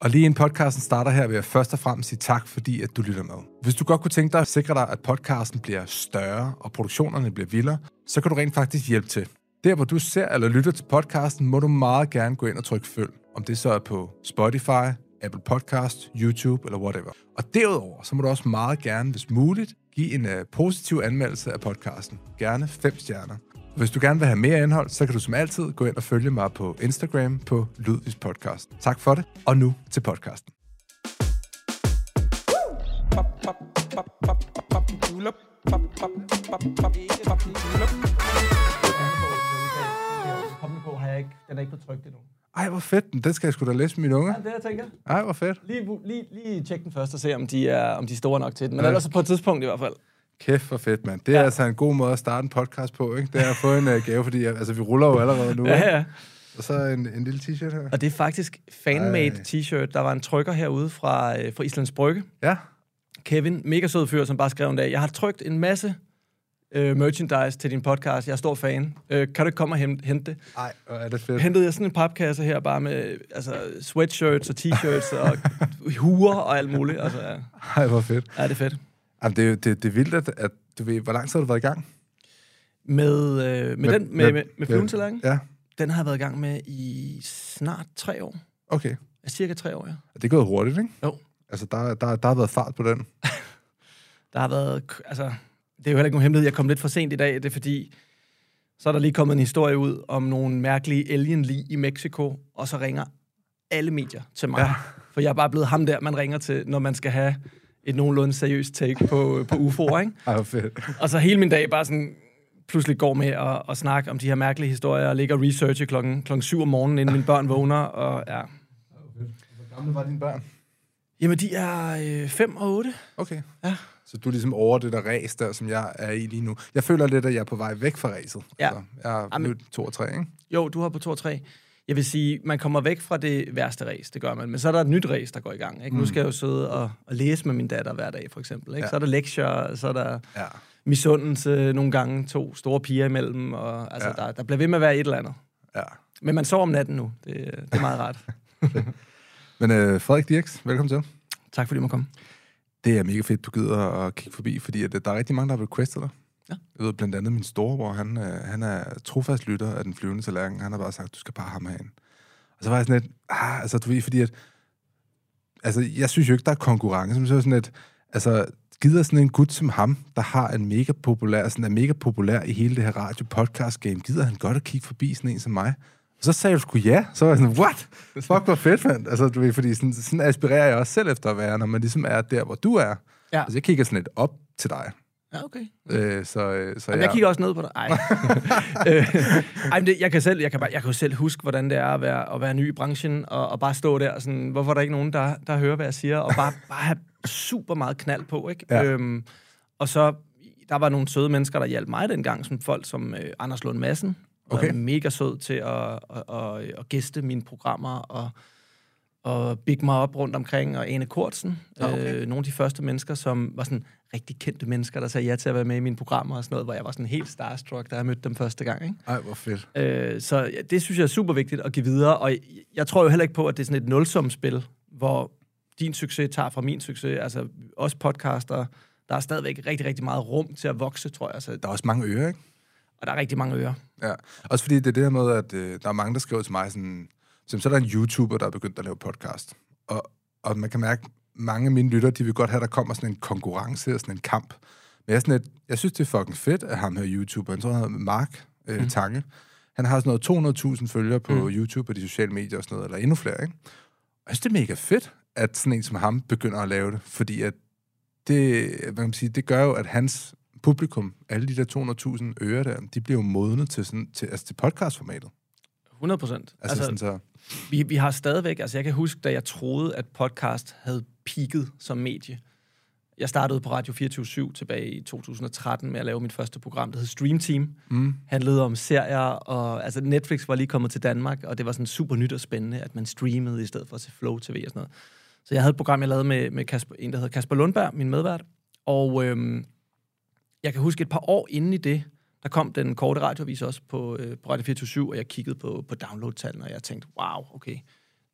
Og lige inden podcasten starter her, vil jeg først og fremmest sige tak, fordi at du lytter med. Hvis du godt kunne tænke dig at sikre dig, at podcasten bliver større, og produktionerne bliver vildere, så kan du rent faktisk hjælpe til. Der, hvor du ser eller lytter til podcasten, må du meget gerne gå ind og trykke følg. Om det så er på Spotify, Apple Podcast, YouTube eller whatever. Og derudover, så må du også meget gerne, hvis muligt, give en positiv anmeldelse af podcasten. Gerne 5 stjerner. Hvis du gerne vil have mere indhold, så kan du som altid gå ind og følge mig på Instagram på Ludvigs Podcast. Tak for det, og nu til podcasten. Den er ikke på tryk endnu. Ej, hvor fedt. Den skal jeg sgu da læse med mine unger. Ja, det jeg tænker. Ej, hvor fedt. Lige tjek den først og se, om de er store nok til den. Men ellers på et tidspunkt i hvert fald. Kæft for fedt, mand. Det er altså en god måde at starte en podcast på, ikke? Det er at få en gave, fordi vi ruller jo allerede nu. Ja. Og så en lille t-shirt her. Og det er faktisk fan-made t-shirt. Der var en trykker herude fra Islands Brygge. Ja. Kevin, mega sød fyr, som bare skrev en dag, jeg har trykt en masse merchandise til din podcast. Jeg er stor fan. Kan du ikke komme og hente det? Ej, er det fedt. Hentede jeg sådan en papkasse her, bare med sweatshirts og t-shirts og huer og alt muligt. Altså, ja. Ej, hvor fedt. Ja, det er fedt. Jamen, det er vildt, at du ved, hvor lang tid har du været i gang? Med fluentallerken? Ja. Den har jeg været i gang med i snart 3 år. Okay. Cirka 3 år, ja. Det er gået hurtigt, ikke? Jo. Altså, der har været fart på den. Der har været, det er jo heller ikke nogen hemmelighed. Jeg kom lidt for sent i dag. Det er fordi, så er der lige kommet en historie ud om nogle mærkelige alien-lig i Mexico, og så ringer alle medier til mig. Ja. For jeg er bare blevet ham der, man ringer til, når man skal have et nogenlunde seriøst take på UFO'er, ikke? Ej, hvor fedt. Og så hele min dag bare sådan pludselig går med at snakke om de her mærkelige historier, og ligger og researche klokken 7 om morgenen, inden mine børn vågner, og ja. Hvor gamle var dine børn? Jamen, de er 5 og 8. Okay. Ja. Så du er ligesom over det der ræs der, som jeg er i lige nu. Jeg føler lidt, at jeg er på vej væk fra ræset. Ja. Så jeg er nu 2 og 3, ikke? Jo, du har på 2 og 3. Jeg vil sige, man kommer væk fra det værste ræs, det gør man. Men så er der et nyt ræs, der går i gang. Ikke? Nu skal jeg jo sidde og læse med min datter hver dag, for eksempel. Ikke? Ja. Så er der lektier, så er der misundelse, nogle gange 2 store piger imellem. Og, altså, der bliver ved med at være et eller andet. Ja. Men man sover om natten nu. Det er meget rart. Men Frederik Dirks, velkommen til. Tak fordi du må komme. Det er mega fedt, du gider at kigge forbi, fordi at der er rigtig mange, der har requestet dig. Ja. Jeg ved blandt andet min storebror, han er trofast lytter af Den Flyvende Tallerken. Han har bare sagt, du skal bare have ham herind. Og så var jeg sådan lidt, du ved, fordi at, jeg synes jo ikke, der er konkurrence, men så er sådan lidt, gider sådan en gut som ham, der har en er mega populær i hele det her radio-podcast-game, gider han godt at kigge forbi sådan en som mig? Og så sagde du sgu ja. Så var jeg sådan, what? Fuck, hvor fedt, mand. Altså, du ved, fordi sådan aspirerer jeg også selv efter at være, når man ligesom er der, hvor du er. Ja. Altså, jeg kigger sådan lidt op til dig. Ja, okay. Jeg kigger også ned på dig. Jeg kan jo selv huske, hvordan det er at være ny i branchen, og bare stå der, sådan, hvorfor er der ikke nogen, der hører, hvad jeg siger, og bare have super meget knald på, ikke? Ja. Og så, der var nogle søde mennesker, der hjalp mig dengang, som folk som Anders Lund Madsen, var mega sød til at gæste mine programmer, og big mig op rundt omkring, og Ane Kortsen. Nogle af de første mennesker, som var sådan rigtig kendte mennesker, der sagde ja til at være med i mine programmer og sådan noget, hvor jeg var sådan helt starstruck, da jeg mødte dem første gang. Ikke? Ej, hvor fedt. Så det synes jeg er super vigtigt at give videre, og jeg tror jo heller ikke på, at det er sådan et nulsumspil, hvor din succes tager fra min succes. Altså, også podcaster, der er stadigvæk rigtig, rigtig meget rum til at vokse, tror jeg. Så der er også mange ører, ikke? Og der er rigtig mange ører. Ja, også fordi det er det her med, at der er mange, der skriver til mig sådan, så er der en YouTuber, der er begyndt at lave podcast. Og man kan mærke, mange af mine lyttere, de vil godt have, der kommer sådan en konkurrence og sådan en kamp. Men jeg synes, det er fucking fedt, at ham her YouTuber, han tror, han hedder Mark Tange, han har sådan noget 200.000 følgere på YouTube og de sociale medier og sådan noget, eller endnu flere, ikke? Og jeg synes, det er mega fedt, at sådan en som ham begynder at lave det, fordi at det gør jo, at hans publikum, alle de der 200.000 ører der, de bliver jo modnet til podcastformatet. 100%. Altså vi har stadigvæk, jeg kan huske, da jeg troede, at podcast havde peaked som medie. Jeg startede på Radio 24/7 tilbage i 2013 med at lave mit første program, der hed Stream Team. Handlede om serier, og Netflix var lige kommet til Danmark, og det var sådan super nyt og spændende, at man streamede i stedet for til Flow TV og sådan noget. Så jeg havde et program, jeg lavede med en, der hedder Kasper Lundberg, min medvært, og jeg kan huske et par år inden i det, der kom den korte radioavis også på Radio 24/7, og jeg kiggede på download-tallene, og jeg tænkte, wow, okay,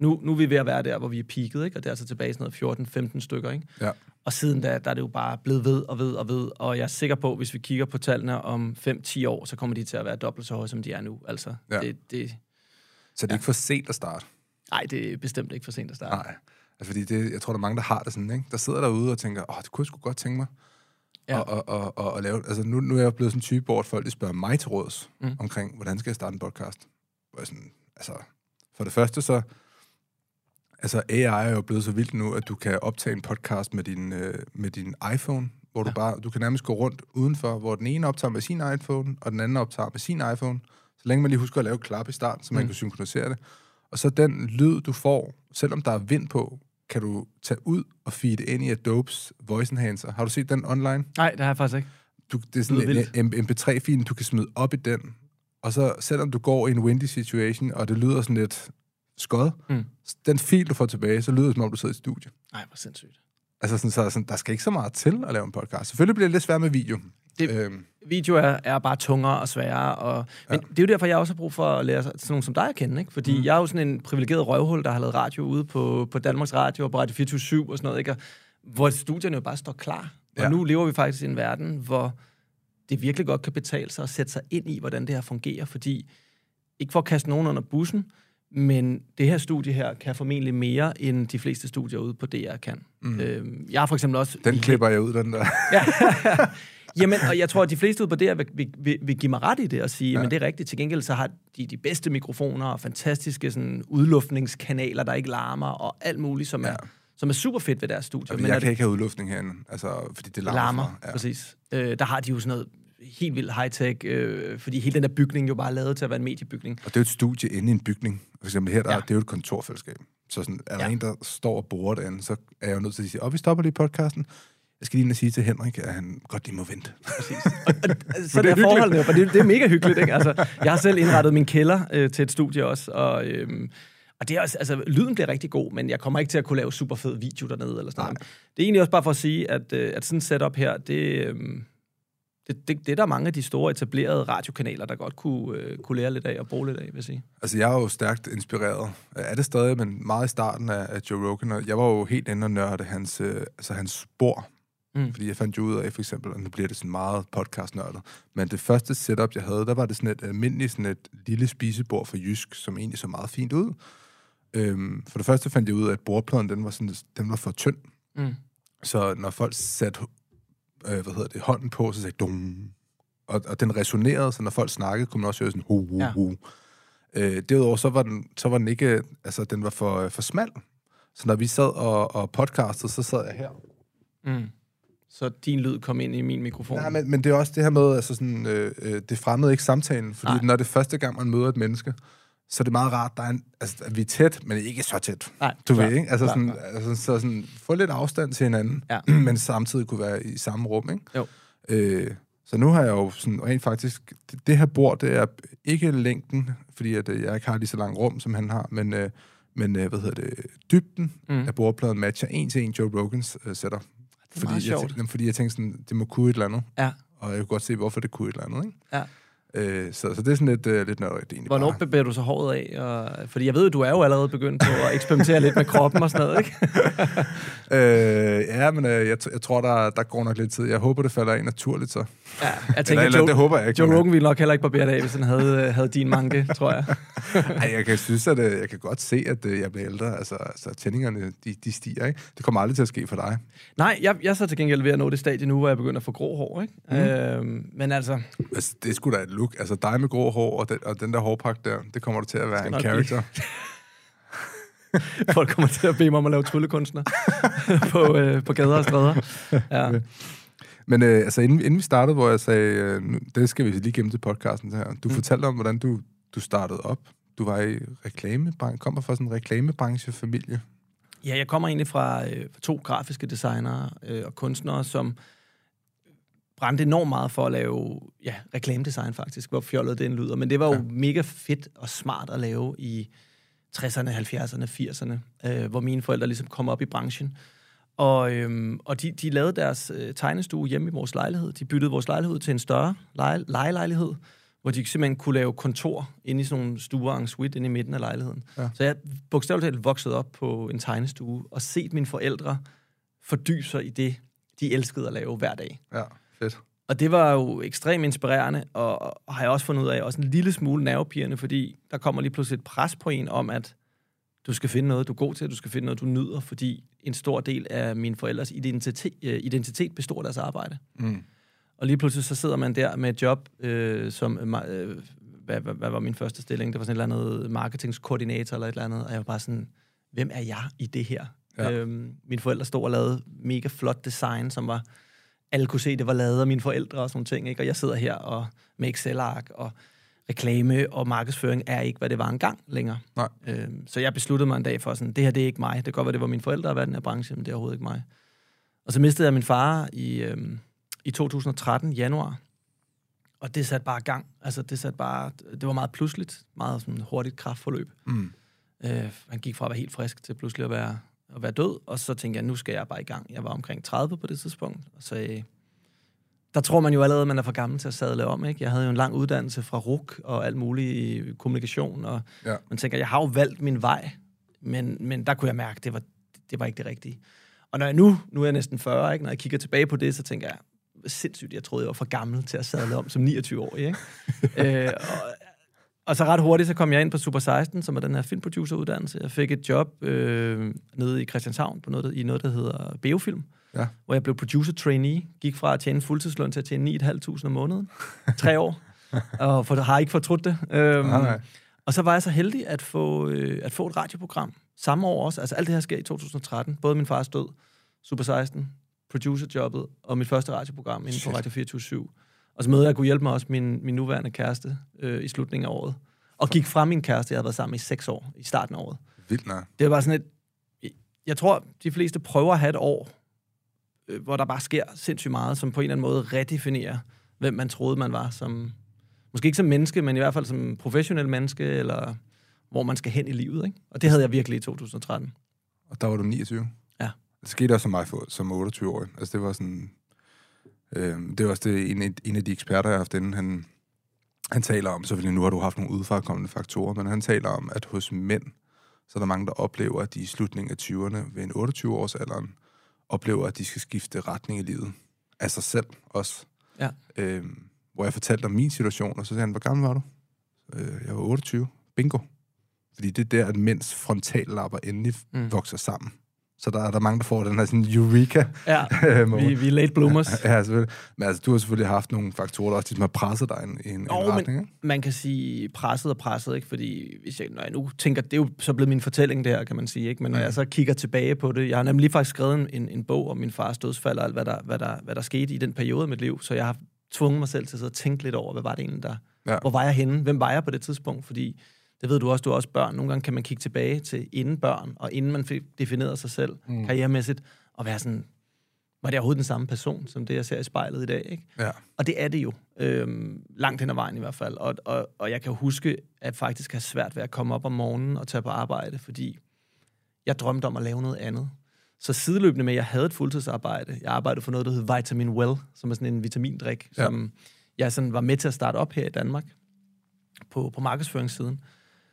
Nu er vi ved at være der, hvor vi er peaket, ikke? Og det er altså tilbage sådan noget 14-15 stykker, ikke? Ja. Og siden da, der er det jo bare blevet ved og ved og ved, og jeg er sikker på, hvis vi kigger på tallene om 5-10 år, så kommer de til at være dobbelt så høje, som de er nu. Altså, Så det er ikke for sent at starte? Nej, det er bestemt ikke for sent at starte. Nej, altså fordi jeg tror, der er mange, der har det sådan, ikke? Der sidder derude og tænker, det kunne jeg sgu godt tænke mig. Ja. Og lave, altså nu er jeg blevet sådan en type, hvor folk spørger mig til råds omkring, hvordan skal jeg starte en podcast? Hvor jeg sådan, altså, for det første så, altså AI er jo blevet så vildt nu, at du kan optage en podcast med din iPhone, hvor du kan nærmest gå rundt udenfor, hvor den ene optager med sin iPhone, og den anden optager med sin iPhone, så længe man lige husker at lave klap i starten, så man kan synkronisere det. Og så den lyd, du får, selvom der er vind på, kan du tage ud og feede ind i Adobes Voice Enhancer. Har du set den online? Nej, det har jeg faktisk ikke. Det er sådan en MP3-fil, du kan smide op i den. Og så, selvom du går i en windy situation, og det lyder sådan lidt skod, den fil, du får tilbage, så lyder det, som om du sidder i studie. Nej, hvor sindssygt. Altså, sådan, der skal ikke så meget til at lave en podcast. Selvfølgelig bliver det lidt svært med video. Video er bare tungere og sværere. Men det er jo derfor, jeg også har brug for at lære sådan nogen som dig at kende, ikke? Fordi jeg er jo sådan en privilegeret røvhul, der har lavet radio ude på Danmarks Radio og på Radio 24/7 og sådan noget, ikke? Og hvor studierne jo bare står klar. Og nu lever vi faktisk i en verden, hvor det virkelig godt kan betale sig at sætte sig ind i, hvordan det her fungerer, fordi ikke for at kaste nogen under bussen, men det her studie her kan formentlig mere, end de fleste studier ude på DR kan. Jeg har for eksempel også... Den klipper jeg ud, den der. Jamen, og jeg tror, at de fleste ude på DR vil give mig ret i det og sige, men det er rigtigt. Til gengæld så har de bedste mikrofoner og fantastiske sådan, udluftningskanaler, der ikke larmer, og alt muligt, som er super fedt ved deres studie. Men jeg kan ikke have udluftning herinde, altså, fordi det larmer. Præcis. Der har de jo sådan noget helt vildt high-tech, fordi hele den der bygning jo bare er lavet til at være en mediebygning. Og det er jo et studie inde i en bygning. For eksempel her, det er jo et kontorfællesskab. Så sådan, er der en, der står og borer derinde, så er jeg jo nødt til at sige, vi stopper lige podcasten. Jeg skal lige sige til Henrik, at han godt lige må vente. Præcis. Så det er forholdene jo, for det er mega hyggeligt, ikke? Altså, jeg har selv indrettet min kælder til et studie også, og det er også, altså, lyden bliver rigtig god, men jeg kommer ikke til at kunne lave super fed video dernede, eller sådan noget. Det er egentlig også bare for at sige, at sådan et setup her, det er der mange af de store etablerede radiokanaler, der godt kunne lære lidt af og bruge lidt af, vil jeg sige. Altså, jeg er jo stærkt inspireret. Er det stadig, men meget i starten af Joe Rogan, og jeg var jo helt inde og nørde hans spor. Fordi jeg fandt jo ud af, for eksempel, og nu bliver det sådan meget podcast-nørdet, men det første setup, jeg havde, der var det sådan et almindeligt, sådan et lille spisebord for Jysk, som egentlig så meget fint ud. For det første fandt jeg ud af, at bordpladen, den var for tynd. Så når folk satte hånden på, så sagde dum. Og den resonerede, så når folk snakkede, kunne man også høre sådan hu. Derudover, så var den ikke, altså den var for smal. Så når vi sad og podcastede, så sad jeg her. Så din lyd kom ind i min mikrofon. Nej, men det er også det her med, altså sådan, det fremmede ikke samtalen, fordi når det er første gang, man møder et menneske, så er det meget rart, at vi er tæt, men ikke så tæt. Nej, du ved, ikke? Altså sådan, få lidt afstand til hinanden, men samtidig kunne være i samme rum, ikke? Jo. Så nu har jeg jo sådan, rent faktisk, det her bord, det er ikke længden, fordi at jeg ikke har lige så lang rum, som han har, men dybden af bordpladen matcher en til en Joe Rogans setup. Fordi jeg tænkte sådan, det må kunne et eller andet. Ja. Og jeg kunne godt se, hvorfor det kunne et eller andet, ikke? Ja. Så det er sådan lidt nørdigt egentlig. Hvornår bevæger du så håret af? Fordi jeg ved, du er jo allerede begyndt på at eksperimentere lidt med kroppen og sådan noget, ikke? Men jeg tror, der går nok lidt tid. Jeg håber, det falder af naturligt, så. Ja, jeg tænker, det håber jeg ikke. Joe Rogan ville nok heller ikke barbere det af, hvis han havde din manke, tror jeg. Ej, jeg kan godt se, at jeg bliver ældre. Altså tændingerne, de stiger, ikke? Det kommer aldrig til at ske for dig. Nej, jeg er så til gengæld ved at nå det stadie nu, hvor jeg begynder at få grå hår, ikke? Men altså... Det er sgu da et look. Altså dig med grå hår og den der hårpakke der, det kommer du til at være en character. Folk kommer til at bede mig om at lave tryllekunstner på gader og stræder. Ja. Men inden vi startede, hvor jeg sagde, det skal vi lige gennem til podcasten her. Du fortalte om, hvordan du startede op. Du var i reklamebranche, kommer fra sådan en reklamebranchefamilie. Ja, jeg kommer egentlig fra 2 grafiske designere og kunstnere, som brændte enormt meget for at lave reklamedesign faktisk, hvor fjollet det lyder. Men det var jo mega fedt og smart at lave i 60'erne, 70'erne, 80'erne, hvor mine forældre ligesom kom op i branchen. Og de lavede deres tegnestue hjemme i vores lejlighed. De byttede vores lejlighed til en større lejelejlighed, hvor de simpelthen kunne lave kontor inde i sådan nogle stuer, en suite inde i midten af lejligheden. Ja. Så jeg bogstaveligt talt voksede op på en tegnestue, og set mine forældre fordybe sig i det, de elskede at lave hver dag. Ja, fedt. Og det var jo ekstremt inspirerende, og har jeg også fundet ud af, også en lille smule nervepirrende, fordi der kommer lige pludselig et pres på en om, at du skal finde noget, du er god til, du skal finde noget, du nyder, fordi en stor del af mine forældres identitet består af deres arbejde. Mm. Og lige pludselig så sidder man der med et job, som... hvad var min første stilling? Det var sådan et eller andet marketingskoordinator eller et eller andet, og jeg var bare sådan, hvem er jeg i det her? Ja. Mine forældre stod og lavede mega flot design, som var... Alle kunne se, det var lavet af mine forældre og sådan nogle ting, ikke? Og jeg sidder her og med Excel-ark, og reklame og markedsføring er ikke, hvad det var engang længere. Nej. Så jeg besluttede mig en dag for sådan, det her, det er ikke mig. Det kan godt være, det var mine forældre, der var i den her branche, men det er overhovedet ikke mig. Og så mistede jeg min far i 2013, januar. Og det satte bare gang. Altså, det var meget pludseligt. Meget sådan hurtigt kraftforløb. Mm. Han gik fra at være helt frisk til pludselig at være død. Og så tænkte jeg, nu skal jeg bare i gang. Jeg var omkring 30 på det tidspunkt. Og så der tror man jo allerede, at man er for gammel til at sadle om, ikke? Jeg havde jo en lang uddannelse fra RUK og alt muligt i kommunikation. Og man tænker, jeg har jo valgt min vej. Men der kunne jeg mærke, det var ikke det rigtige. Og når jeg nu er jeg næsten 40, ikke? Når jeg kigger tilbage på det, så tænker jeg, sindssygt, jeg troede, jeg var for gammel til at sadle om som 29-årig, ikke? Og så ret hurtigt, så kom jeg ind på Super 16, som er den her filmproduceruddannelse. Jeg fik et job nede i Christianshavn i noget, der hedder Beofilm, hvor jeg blev producer-trainee, gik fra at tjene fuldtidsløn til at tjene 9.500 om måneden. 3 år. Og har ikke fortrudt det. Og så var jeg så heldig at få et radioprogram samme år også. Altså alt det her sker i 2013. Både min fars død, Super 16, producerjobbet og mit første radioprogram inden på Radio 24/7. Og så mødte jeg at kunne hjælpe mig også min nuværende kæreste i slutningen af året. Og gik fra min kæreste, jeg havde været sammen i 6 år i starten af året. Vildt nok. Det var sådan jeg tror, de fleste prøver at have et år, hvor der bare sker sindssygt meget, som på en eller anden måde redefinerer, hvem man troede, man var som... Måske ikke som menneske, men i hvert fald som professionel menneske, eller hvor man skal hen i livet, ikke? Og det havde jeg virkelig i 2013. Og der var du 29? Ja. Det skete også som mig som 28-årig. Altså det var sådan... det var også en af de eksperter, jeg har haft inden, han taler om, selvfølgelig nu har du haft nogle udefrakommende faktorer, men han taler om, at hos mænd, så er der mange, der oplever, at de i slutningen af 20'erne ved en 28-årsalderen, oplever, at de skal skifte retning i livet. Af sig selv også. Ja. Hvor jeg fortalte om min situation, og så sagde han, hvor gammel var du? Jeg var 28. Bingo. Fordi det er der, at mænds frontallapper endelig vokser sammen. Så der er mange, der får den her sådan eureka. Ja, vi er late bloomers. Ja, selvfølgelig. Men altså, du har selvfølgelig haft nogle faktorer, der også har presset dig i en retning, ikke? Man kan sige presset, ikke? Fordi når jeg nu tænker, det er jo så blevet min fortælling der, kan man sige, ikke? Men når jeg så kigger tilbage på det, jeg har nemlig lige faktisk skrevet en bog om min fars dødsfald, og alt, hvad der skete i den periode af mit liv, så jeg har tvunget mig selv til at sidde og tænke lidt over, hvad var det egentlig der... Ja. Hvor var jeg henne? Hvem var jeg på det tidspunkt? Fordi det ved du også, du har også børn. Nogle gange kan man kigge tilbage til inden børn, og inden man fik defineret sig selv karrieremæssigt, og være sådan, var det overhovedet den samme person, som det, jeg ser i spejlet i dag, ikke? Ja. Og det er det jo. Langt hen ad vejen i hvert fald. Og jeg kan jo huske, at faktisk have svært ved at komme op om morgenen og tage på arbejde, fordi jeg drømte om at lave noget andet. Så sideløbende med, at jeg havde et fuldtidsarbejde, jeg arbejdede for noget, der hed Vitamin Well, som er sådan en vitamindrik, som jeg sådan var med til at starte op her i Danmark på markedsføringssiden.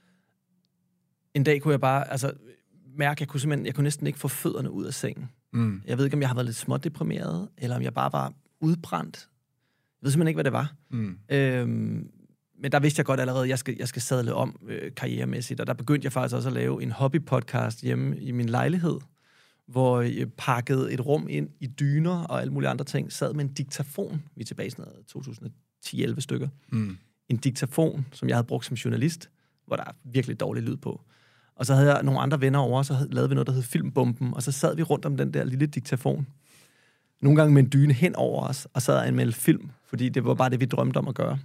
En dag kunne jeg bare mærke, at jeg kunne næsten ikke få fødderne ud af sengen. Mm. Jeg ved ikke, om jeg har været lidt smådeprimeret, eller om jeg bare var udbrændt. Jeg ved simpelthen ikke, hvad det var. Mm. Men der vidste jeg godt allerede, at jeg skal sadle om karrieremæssigt, og der begyndte jeg faktisk også at lave en hobbypodcast hjemme i min lejlighed, hvor jeg pakkede et rum ind i dyner og alle mulige andre ting, sad med en diktafon, vi er tilbage i sådan noget 2010-11 stykker, en diktafon, som jeg havde brugt som journalist, hvor der er virkelig dårlig lyd på. Og så havde jeg nogle andre venner over, så lavede vi noget, der hed Filmbomben, og så sad vi rundt om den der lille diktafon. Nogle gange med en dyne hen over os, og sad og anmeldte film, fordi det var bare det, vi drømte om at gøre.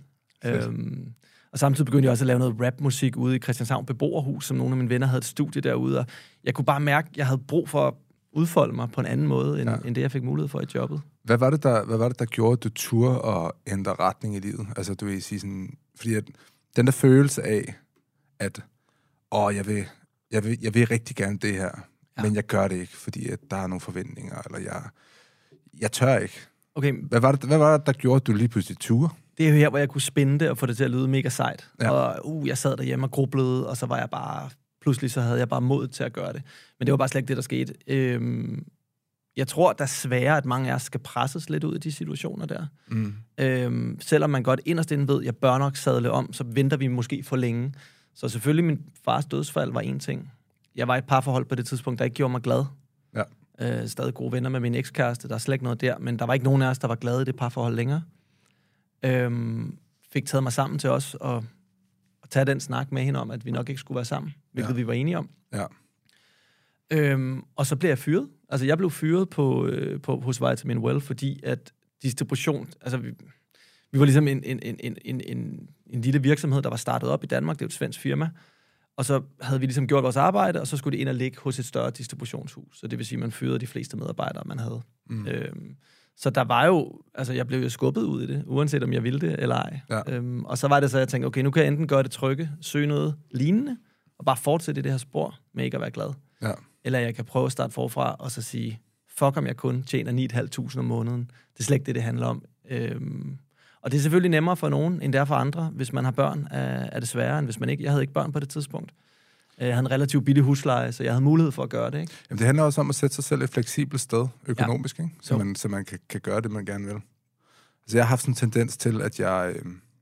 Og samtidig begyndte jeg også at lave noget rapmusik ude i Christianshavn Beboerhus, som nogle af mine venner havde et studie derude, og jeg kunne bare mærke, at jeg havde brug for at udfolde mig på en anden måde, end det, jeg fik mulighed for i jobbet. Hvad var det, der gjorde, at du turde at ændre retning i livet? Altså, du vil sige sådan... Fordi at den der følelse af, at jeg vil rigtig gerne det her, men jeg gør det ikke, fordi at der er nogle forventninger, eller jeg tør ikke. Okay. Hvad var det, der gjorde, at du lige pludselig turde? det er jo her, hvor jeg kunne spænde det og få det til at lyde mega sejt. Ja. Og jeg sad derhjemme og grublede, og så var jeg bare... Pludselig så havde jeg bare mod til at gøre det. Men det var bare slet ikke det, der skete. Jeg tror, der er sværere, at mange af os skal presses lidt ud i de situationer der. Selvom man godt inderst inden ved, at jeg bør nok sadle om, så venter vi måske for længe. Så selvfølgelig, min fars dødsfald var en ting. Jeg var i et parforhold på det tidspunkt, der ikke gjorde mig glad. Ja. Stadig gode venner med min ekskæreste, der er slet ikke noget der, men der var ikke nogen af os, der var glade i det parforhold længere. Fik taget mig sammen til os og tage den snak med hende om, at vi nok ikke skulle være sammen, hvilket vi var enige om. Ja. Og så blev jeg fyret. Altså, jeg blev fyret hos Vitamin Well, fordi at distribution... Altså, vi var ligesom en lille virksomhed, der var startet op i Danmark. Det er jo et svensk firma. Og så havde vi ligesom gjort vores arbejde, og så skulle det ind og ligge hos et større distributionshus. Så det vil sige, at man fyrede de fleste medarbejdere, man havde. Så der var jo... Altså, jeg blev jo skubbet ud i det, uanset om jeg ville det eller ej. Ja. Og så var det så, jeg tænkte, okay, nu kan jeg enten gøre det trygge, søge noget lignende, og bare fortsætte i det her spor, med ikke at være glad. Ja. Eller jeg kan prøve at starte forfra, og så sige, fuck om jeg kun tjener 9.500 om måneden. Det er slet ikke det handler om. Og det er selvfølgelig nemmere for nogen, end det er for andre. Hvis man har børn, er det sværere, end hvis man ikke... Jeg havde ikke børn på det tidspunkt. Jeg havde en relativt billig husleje, så jeg havde mulighed for at gøre det, ikke? Jamen, det handler også om at sætte sig selv et fleksibelt sted økonomisk, ikke? Så man kan gøre det, man gerne vil. Altså, jeg har haft sådan en tendens til, at jeg...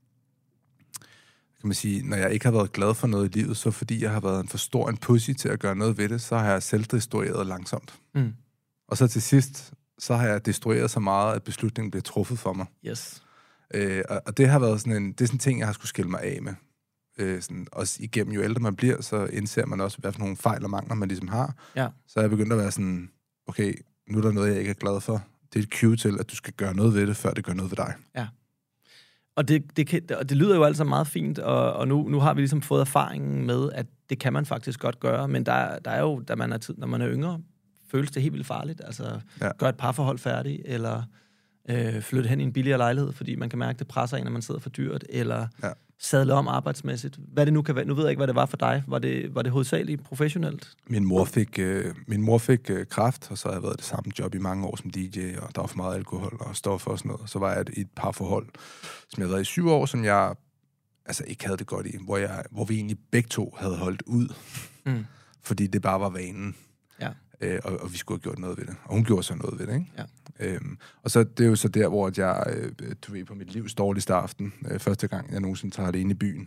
kan man sige, når jeg ikke har været glad for noget i livet, så fordi jeg har været en for stor en pussy til at gøre noget ved det, så har jeg selvdestrueret langsomt. Og så til sidst, så har jeg destrueret så meget, at beslutningen bliver truffet for mig. Yes. Og det har været sådan en ting, jeg har skulle skille mig af med. Sådan, også igennem, jo ældre man bliver, så indser man også, hvad for nogle fejl og mangler, man ligesom har. Ja. Så er jeg begyndt at være sådan, okay, nu er der noget, jeg ikke er glad for. Det er et cue til, at du skal gøre noget ved det, før det gør noget ved dig. Ja. Og det lyder jo altså meget fint, og nu har vi ligesom fået erfaringen med, at det kan man faktisk godt gøre, men der er jo, når man er yngre, føles det helt vildt farligt. Altså, gør et parforhold færdigt, eller flytte hen i en billigere lejlighed, fordi man kan mærke, det presser en, når man sidder for dyrt, eller sadle om arbejdsmæssigt. Hvad det nu kan være. Nu ved jeg ikke, hvad det var for dig. Var det hovedsageligt professionelt? Min mor fik kræft, og så har jeg været det samme job i mange år som DJ, og der var for meget alkohol og stoffer og sådan noget. Så var jeg i et parforhold, som jeg havde været i 7 år, som jeg altså ikke havde det godt i, hvor vi egentlig begge to havde holdt ud, fordi det bare var vanen. Ja. Og vi skulle have gjort noget ved det. Og hun gjorde så noget ved det, ikke? Ja. Og så det er jo så der, hvor jeg på mit livs dårligste aften, første gang jeg nogensinde tager det ind i byen.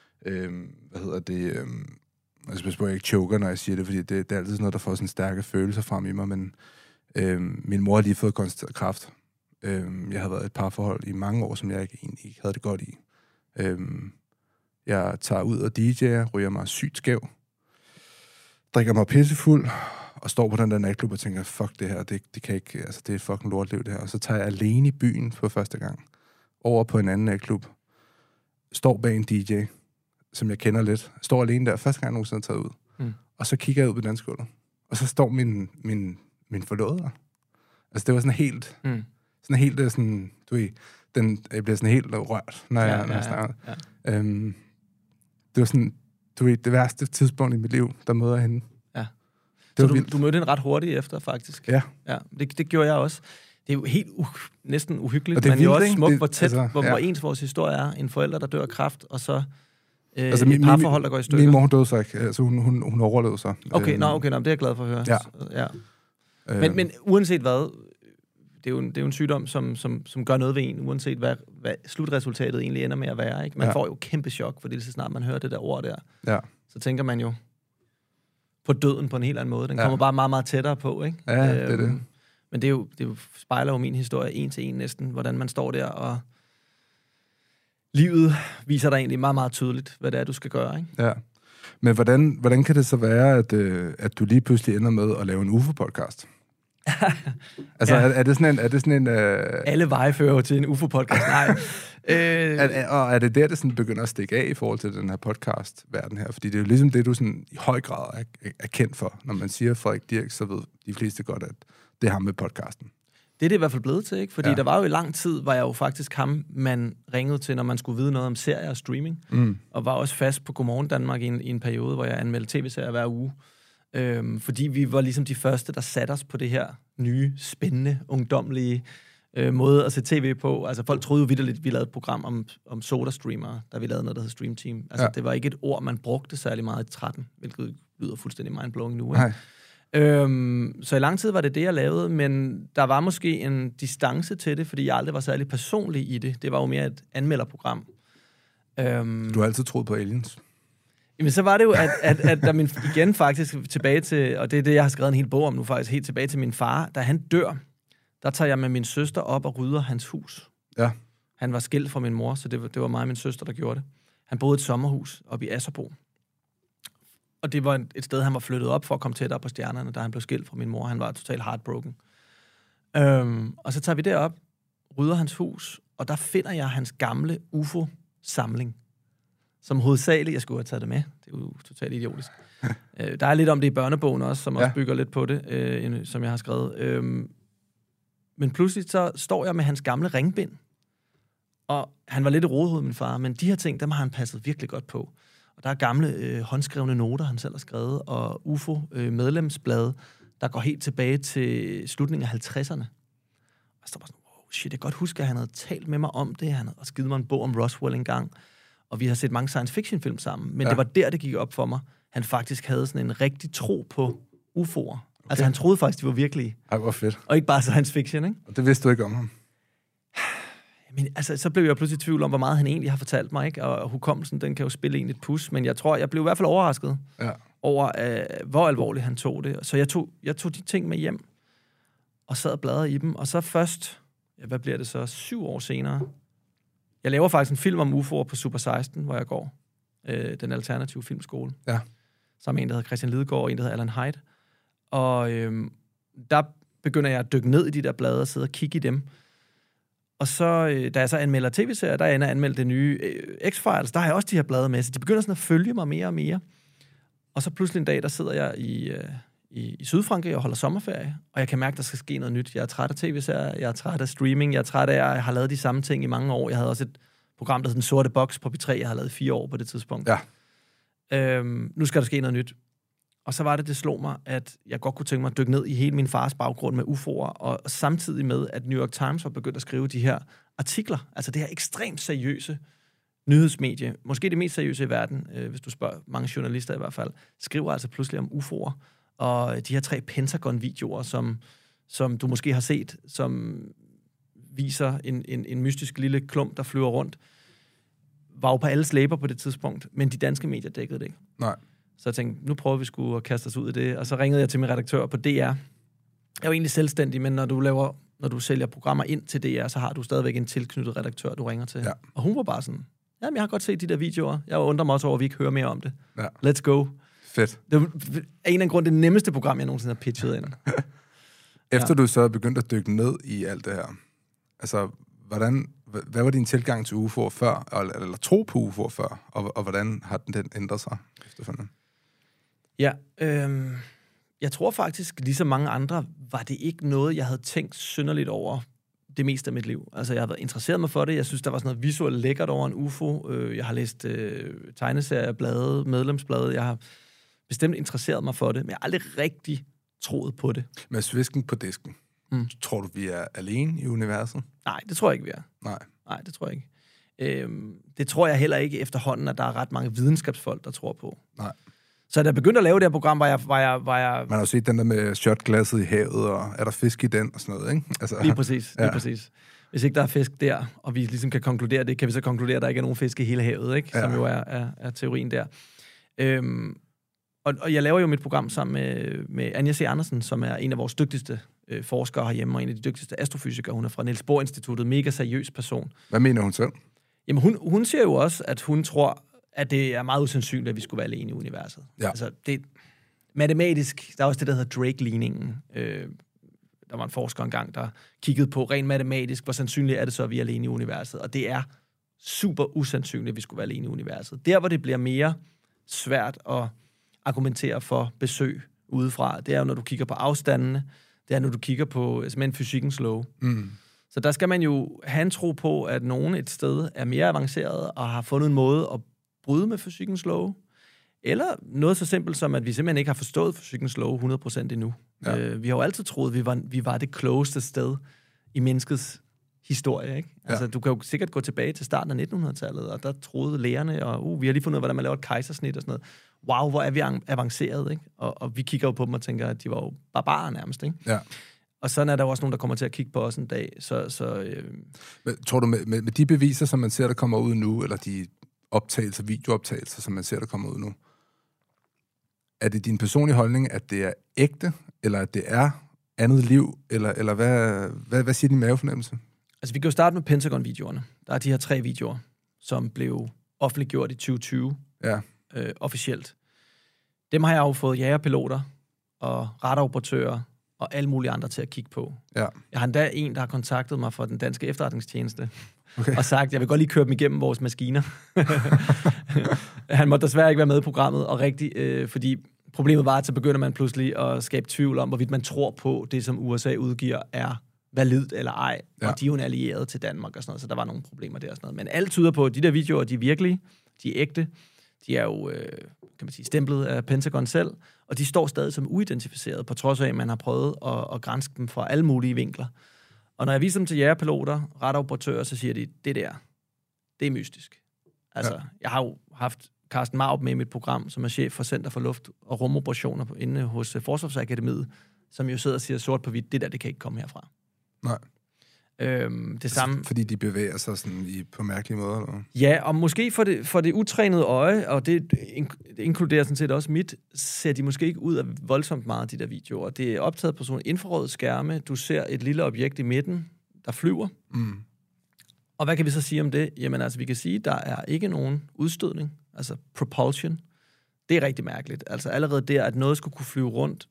Altså jeg spørger ikke choker, når jeg siger det, fordi det er altid sådan noget, der får sådan stærke følelser frem i mig, men min mor har lige fået konstateret kræft. Jeg har været i et parforhold i mange år, som jeg egentlig ikke havde det godt i. Jeg tager ud og DJ'er, ryger mig sygt skæv, drikker mig pissefuld, og står på den der natklub og tænker, fuck det her, det kan ikke, altså det er fucking lortliv det her. Og så tager jeg alene i byen for første gang, over på en anden natklub, står bag en DJ, som jeg kender lidt, står alene der, første gang jeg nogensinde taget ud. Og så kigger jeg ud på dansegulvet, og så står min forlovede. Altså det var sådan helt, sådan, du ved, jeg bliver sådan helt rørt, når jeg snakker. Ja. Det var sådan, du ved, det værste tidspunkt i mit liv, der møder jeg hende. Ja. Så du mødte hende ret hurtigt efter, faktisk? Ja. Det gjorde jeg også. Det er jo helt næsten uhyggeligt, men jo også smukt, hvor tæt, hvor ens vores historie er. En forælder, der dør af kræft, og så et parforhold, der går i stykker. Min mor døde så ikke. Altså, hun overlevede så. Okay, det er jeg glad for at høre. Ja. Men uanset hvad, det er jo en sygdom, som gør noget ved en, uanset hvad slutresultatet egentlig ender med at være. Ikke? Man får jo kæmpe chok, fordi så snart man hører det der ord der, så tænker man jo på døden på en helt anden måde. Den kommer bare meget, meget tættere på. Ikke? Ja, det er det. Men det spejler jo min historie en til en næsten, hvordan man står der, og livet viser dig egentlig meget, meget tydeligt, hvad det er, du skal gøre. Ikke? Ja. Men hvordan kan det så være, at du lige pludselig ender med at lave en UFO-podcast? Altså, er det sådan en... Alle veje fører til en UFO-podcast, nej. Og er det der, det sådan begynder at stikke af i forhold til den her podcast-verden her? Fordi det er jo ligesom det, du sådan i høj grad er kendt for. Når man siger Frederik Dirk, så ved de fleste godt, at det er ham med podcasten. Det er det i hvert fald blevet til, ikke? Fordi der var jo i lang tid, var jeg jo faktisk ham, man ringede til, når man skulle vide noget om serier og streaming. Og var også fast på Godmorgen Danmark i en periode, hvor jeg anmeldte tv-serier hver uge. Fordi vi var ligesom de første, der satte os på det her nye, spændende, ungdomlige måde at se tv på. Altså, folk troede jo vitterligt, vi lavede et program om SodaStreamere, da vi lavede noget, der hed Stream Team. Altså, det var ikke et ord, man brugte særlig meget i 13, hvilket lyder fuldstændig mindblowing nu. Så i lang tid var det, jeg lavede, men der var måske en distance til det, fordi jeg aldrig var særlig personlig i det. Det var jo mere et anmelderprogram. Du har altid troet på aliens? Jamen, så var det jo, at der igen faktisk tilbage til, og det er det, jeg har skrevet en hel bog om nu faktisk, helt tilbage til min far. Da han dør, der tager jeg med min søster op og rydder hans hus. Ja. Han var skilt fra min mor, så det var mig og min søster, der gjorde det. Han boede i et sommerhus oppe i Asserbo. Og det var et sted, han var flyttet op for at komme tættere på stjernerne, da han blev skilt fra min mor. Han var totalt heartbroken. Og så tager vi derop, rydder hans hus, og der finder jeg hans gamle UFO-samling. Som hovedsageligt, jeg skulle have taget det med. Det er jo totalt idiotisk. Der er lidt om det i børnebogen også, som også bygger lidt på det, som jeg har skrevet. Men pludselig så står jeg med hans gamle ringbind. Og han var lidt i rodehoved, min far, men de her ting, dem har han passet virkelig godt på. Og der er gamle håndskrevne noter, han selv har skrevet, og UFO-medlemsblade, der går helt tilbage til slutningen af 50'erne. Og så var sådan, shit, jeg kan godt huske, at han havde talt med mig om det. Han havde også givet mig en bog om Roswell engang. Og vi har set mange science fiction film sammen. Men det var der, det gik op for mig. Han faktisk havde sådan en rigtig tro på UFO'er. Okay. Altså, han troede faktisk, de var virkelige. Ej, hvor fedt. Og ikke bare science fiction, ikke? Og det vidste du ikke om ham? Men altså, så blev jeg pludselig i tvivl om, hvor meget han egentlig har fortalt mig, ikke? Og hukommelsen, den kan jo spille en et pus. Men jeg tror, jeg blev i hvert fald overrasket over, hvor alvorligt han tog det. Så jeg tog de ting med hjem, og sad og bladrede i dem. Og så først, hvad bliver det så, 7 år senere... Jeg laver faktisk en film om UFO'er på Super 16, hvor jeg går. Den alternative filmskole. Ja. Sammen med en, der hedder Christian Lidegaard, og en, der hedder Alan Hyde. Og der begynder jeg at dykke ned i de der blade og sidde og kigge i dem. Og så, da jeg så anmelder tv-serier, der er jeg anmeldt det nye X-Files, der har jeg også de her blade med, så de begynder sådan at følge mig mere og mere. Og så pludselig en dag, der sidder jeg i Sydfrankrig og holder sommerferie, og jeg kan mærke, at der skal ske noget nyt. Jeg er træt af tv-serier, jeg er træt af streaming, jeg er træt af, at jeg har lavet de samme ting i mange år. Jeg havde også et program, der hed Den Sorte Boks på P3, jeg har lavet 4 år på det tidspunkt. Ja. Nu skal der ske noget nyt. Og så var det slog mig, at jeg godt kunne tænke mig at dykke ned i hele min fars baggrund med UFO'er, og samtidig med, at New York Times var begyndt at skrive de her artikler, altså det her ekstremt seriøse nyhedsmedie, måske det mest seriøse i verden, hvis du spørger mange journalister i hvert fald, skriver altså pludselig om UFO'er. Og de her 3 Pentagon-videoer, som du måske har set, som viser en mystisk lille klump, der flyver rundt, var jo på alles læber på det tidspunkt, men de danske medier dækkede det ikke. Nej. Så jeg tænkte, nu prøver vi sgu at kaste os ud i det. Og så ringede jeg til min redaktør på DR. Jeg er jo egentlig selvstændig, men når du sælger programmer ind til DR, så har du stadigvæk en tilknyttet redaktør, du ringer til. Ja. Og hun var bare sådan, jamen jeg har godt set de der videoer. Jeg undrer mig også over, at vi ikke hører mere om det. Ja. Let's go. Fedt. Det er af en eller anden grund det nemmeste program, jeg nogensinde har pitchet ind. Efter du så begyndte at dykke ned i alt det her, altså, hvad var din tilgang til UFO'er før, eller tro på UFO'er før, og hvordan har den ændret sig efterfølgende? Ja, jeg tror faktisk, ligesom mange andre, var det ikke noget, jeg havde tænkt synderligt over det meste af mit liv. Altså, jeg har været interesseret mig for det. Jeg synes, der var sådan noget visuelt lækkert over en UFO. Jeg har læst tegneserier, blade, medlemsblade. Jeg har bestemt interesseret mig for det, men jeg har aldrig rigtig troet på det. Med svisken på disken, tror du, vi er alene i universet? Nej, det tror jeg ikke, vi er. Nej, det tror jeg ikke. Det tror jeg heller ikke efterhånden, at der er ret mange videnskabsfolk, der tror på. Nej. Så da jeg begyndte at lave det her program, var jeg... Man har jo set den der med shotglasset i havet, og er der fisk i den, og sådan noget, ikke? Altså, lige præcis. Hvis ikke der er fisk der, og vi ligesom kan konkludere det, kan vi så konkludere, at der ikke er nogen fisk i hele havet, ikke? Som jo er teorien der. Og jeg laver jo mit program sammen med Anja C. Andersen, som er en af vores dygtigste forskere herhjemme, og en af de dygtigste astrofysikere. Hun er fra Niels Bohr Instituttet, mega seriøs person. Hvad mener hun selv? Jamen, hun siger jo også, at hun tror, at det er meget usandsynligt, at vi skulle være alene i universet. Ja. Altså, det matematisk, der er også det, der hedder Drake-ligningen. Der var en forsker engang, der kiggede på rent matematisk, hvor sandsynligt er det så, at vi er alene i universet. Og det er super usandsynligt, at vi skulle være alene i universet. Der, hvor det bliver mere svært at argumentere for besøg udefra, det er jo, når du kigger på afstandene, det er, når du kigger på simpelthen fysikkens love. Mm. Så der skal man jo have en tro på, at nogen et sted er mere avanceret og har fundet en måde at bryde med fysikkens love, eller noget så simpelt som, at vi simpelthen ikke har forstået fysikkens love 100% endnu. Ja. Vi har jo altid troet, at vi var det klogeste sted i menneskets historie, ikke? Ja. Altså, du kan jo sikkert gå tilbage til starten af 1900-tallet, og der troede lægerne, og vi har lige fundet ud af, hvordan man laver et kejsersnit og sådan noget. Wow, hvor er vi avanceret, ikke? Og vi kigger jo på dem og tænker, at de var jo barbarer nærmest, ikke? Ja. Og sådan er der også nogen, der kommer til at kigge på os en dag. Men, tror du, med de beviser, som man ser, der kommer ud nu, eller de optagelser, videooptagelser, som man ser, der kommer ud nu, er det din personlige holdning, at det er ægte, eller at det er andet liv, eller hvad siger din mavefornemmelse? Altså, vi kan jo starte med Pentagon-videoerne. Der er de her 3 videoer, som blev offentliggjort i 2020, officielt. Dem har jeg jo fået jagerpiloter og radaroperatører og alle mulige andre til at kigge på. Ja. Jeg har endda en, der har kontaktet mig fra den danske efterretningstjeneste, og sagt, jeg vil godt lige køre dem igennem vores maskiner. Han måtte desværre ikke være med i programmet, og fordi problemet var, at så begynder man pludselig at skabe tvivl om, hvorvidt man tror på, det som USA udgiver er validt eller ej, og de er jo en allieret til Danmark og sådan noget, så der var nogle problemer der og sådan noget. Men alt tyder på, at de der videoer, de er virkelige, de er ægte, de er jo, kan man sige, stemplet af Pentagon selv, og de står stadig som uidentificerede, på trods af, at man har prøvet at granske dem fra alle mulige vinkler. Og når jeg viser dem til jagerpiloter, radaroperatører, så siger de, det er mystisk. Altså, jeg har jo haft Carsten Maup med i mit program, som er chef for Center for Luft- og Rumoperationer inde hos Forsvarsakademiet, som jo sidder og siger sort på hvidt, det kan ikke komme herfra. Nej. Det samme. Fordi de bevæger sig sådan på mærkelige måder? Eller? Ja, og måske for det utrænede øje, og det inkluderer sådan set også mit, ser de måske ikke ud af voldsomt meget, de der videoer. Det er optaget på sådan en infrarød skærme. Du ser et lille objekt i midten, der flyver. Mm. Og hvad kan vi så sige om det? Jamen altså, vi kan sige, at der er ikke nogen udstødning, altså propulsion. Det er rigtig mærkeligt. Altså allerede der, at noget skulle kunne flyve rundt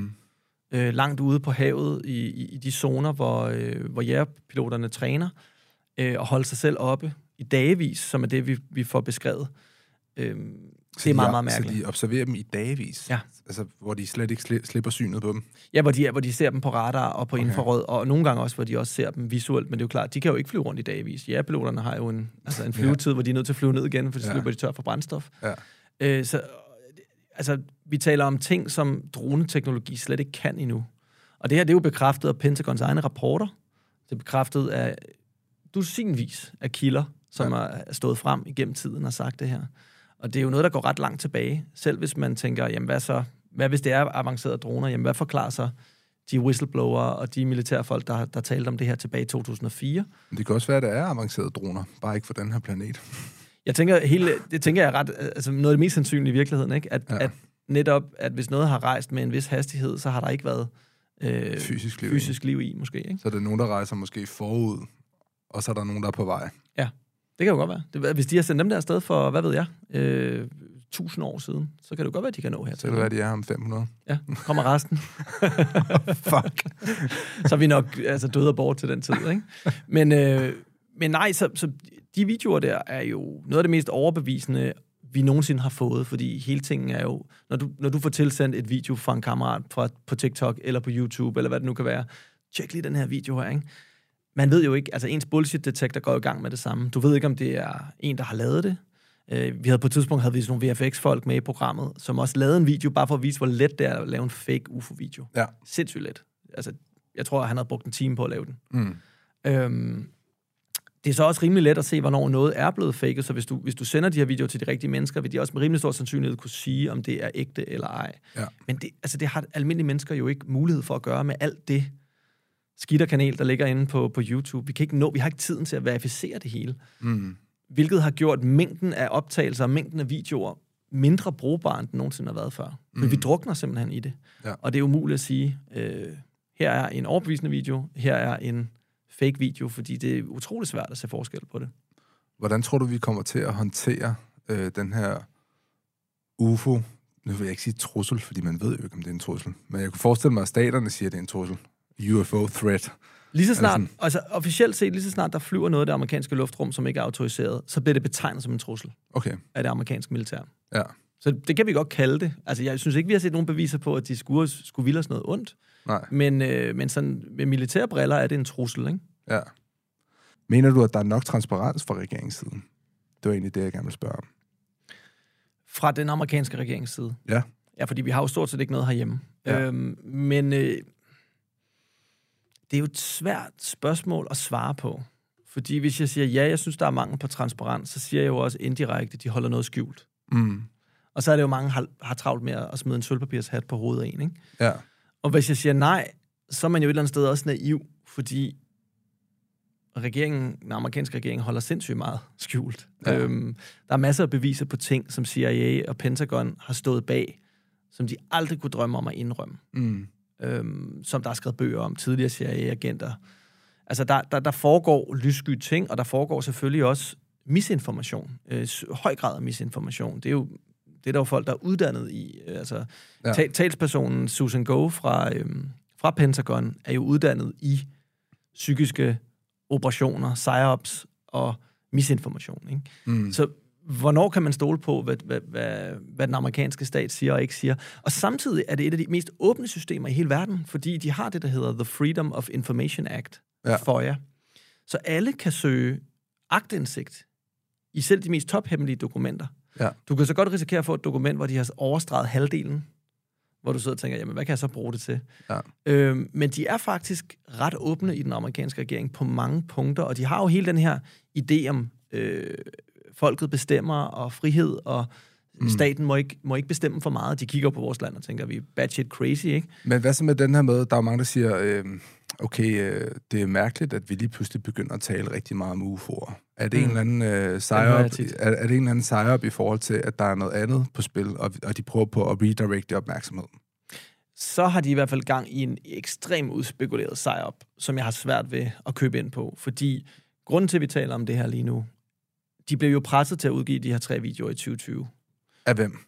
langt ude på havet i de zoner, hvor jægerpiloterne træner, og holde sig selv oppe i dagevis, som er det, vi får beskrevet. Det er meget, meget mærkeligt. Så de observerer dem i dagevis? Ja. Altså, hvor de slet ikke slipper synet på dem? Ja, hvor de ser dem på radar og på infrarød, og nogle gange også, hvor de også ser dem visuelt, men det er jo klart, de kan jo ikke flyve rundt i dagevis. Jægerpiloterne har jo en flyvetid, hvor de er nødt til at flyve ned igen, for så løber de tør for brændstof. Ja. Altså, vi taler om ting, som droneteknologi slet ikke kan endnu. Og det her, det er jo bekræftet af Pentagons egne rapporter. Det er bekræftet af dusinvis af kilder, som er stået frem igennem tiden og sagt det her. Og det er jo noget, der går ret langt tilbage. Selv hvis man tænker, jamen hvad hvis det er avancerede droner? Jamen hvad forklarer så de whistleblower og de militærfolk, der talte om det her tilbage i 2004? Det kan også være, at det er avancerede droner, bare ikke for den her planet. Det tænker jeg ret, altså noget af det mest sandsynlige i virkeligheden, ikke? At netop, at hvis noget har rejst med en vis hastighed, så har der ikke været fysisk liv i, måske. Ikke? Så er det nogen, der rejser måske forud, og så er der nogen, der er på vej. Ja, det kan jo godt være. Hvis de har sendt dem der afsted for, hvad ved jeg, 1000 år siden, så kan det jo godt være, at de kan nå her. Så kan det være, at de er om 500. Ja, kommer resten. Fuck. Så er vi nok døde og bort til den tid, ikke? Men nej, så de videoer der er jo noget af det mest overbevisende, vi nogensinde har fået, fordi hele tingen er jo, når du får tilsendt et video fra en kammerat på TikTok eller på YouTube, eller hvad det nu kan være, tjek lige den her video her, ikke? Man ved jo ikke, altså ens bullshit-detektor går i gang med det samme. Du ved ikke, om det er en, der har lavet det. Vi havde på et tidspunkt sådan nogle VFX-folk med i programmet, som også lavede en video, bare for at vise, hvor let det er at lave en fake UFO-video. Ja. Sindssygt let. Altså, jeg tror, han havde brugt en time på at lave den. Det er så også rimelig let at se, hvornår noget er blevet faked, så hvis du sender de her videoer til de rigtige mennesker, vil de også med rimelig stor sandsynlighed kunne sige, om det er ægte eller ej. Ja. Men det har almindelige mennesker jo ikke mulighed for at gøre med alt det skitterkanal, der ligger inde på YouTube. Vi har ikke tiden til at verificere det hele. Hvilket har gjort mængden af optagelser og mængden af videoer mindre brugbare, end den nogensinde har været før. Men vi drukner simpelthen i det. Ja. Og det er umuligt at sige, her er en overbevisende video, her er en fake video, fordi det er utroligt svært at se forskel på det. Hvordan tror du, vi kommer til at håndtere den her UFO? Nu vil jeg ikke sige trussel, fordi man ved jo ikke, om det er en trussel. Men jeg kunne forestille mig, at staterne siger, at det er en trussel. UFO-threat. Lige så snart, altså officielt set, lige så snart der flyver noget af det amerikanske luftrum, som ikke er autoriseret, så bliver det betegnet som en trussel af det amerikanske militær. Ja. Så det kan vi godt kalde det. Altså, jeg synes ikke, vi har set nogen beviser på, at de skulle ville os noget ondt. Nej. Men sådan, med militære briller er det en trussel, ikke? Ja. Mener du, at der er nok transparens fra regeringssiden? Det var egentlig det, jeg gerne vil spørge om. Fra den amerikanske regeringsside? Ja. Ja, fordi vi har jo stort set ikke noget herhjemme. Ja. Men Det er jo et svært spørgsmål at svare på. Fordi hvis jeg siger, ja, jeg synes, der er mangel på transparens, så siger jeg jo også indirekte, at de holder noget skjult. Mm. Og så er det jo mange, har travlt med at smide en sølvpapirshat på hovedet af en, ikke? Ja. Og hvis jeg siger nej, så er man jo et eller andet sted også naiv, fordi den amerikanske regering holder sindssygt meget skjult. Ja. Der er masser af beviser på ting, som CIA og Pentagon har stået bag, som de aldrig kunne drømme om at indrømme. Mm. Som der er skrevet bøger om tidligere CIA-agenter. Altså, der foregår lyssky ting, og der foregår selvfølgelig også misinformation. Høj grad af misinformation. Det er der jo folk, der er uddannet i. Altså, talspersonen Susan Go fra Pentagon er jo uddannet i psykiske operationer, psyops og misinformation. Ikke? Mm. Så hvornår kan man stole på, hvad den amerikanske stat siger og ikke siger? Og samtidig er det et af de mest åbne systemer i hele verden, fordi de har det, der hedder The Freedom of Information Act, FOIA. Så alle kan søge aktindsigt i selv de mest tophemmelige dokumenter. Ja. Du kan så godt risikere at få et dokument, hvor de har overstreget halvdelen, hvor du sidder og tænker, jamen, hvad kan jeg så bruge det til? Ja. Men de er faktisk ret åbne i den amerikanske regering på mange punkter, og de har jo hele den her idé om folket bestemmer, og frihed, og staten må ikke bestemme for meget. De kigger på vores land og tænker, vi er bad shit crazy, ikke? Men hvad så med den her måde? Der er jo mange, der siger, det er mærkeligt, at vi lige pludselig begynder at tale rigtig meget om UFO'er. Er det en eller anden psyop i forhold til, at der er noget andet på spil, og de prøver på at redirecte opmærksomheden? Så har de i hvert fald gang i en ekstrem udspekuleret psyop, som jeg har svært ved at købe ind på. Fordi grunden til, at vi taler om det her lige nu, de blev jo presset til at udgive de her 3 videoer i 2020. Af hvem?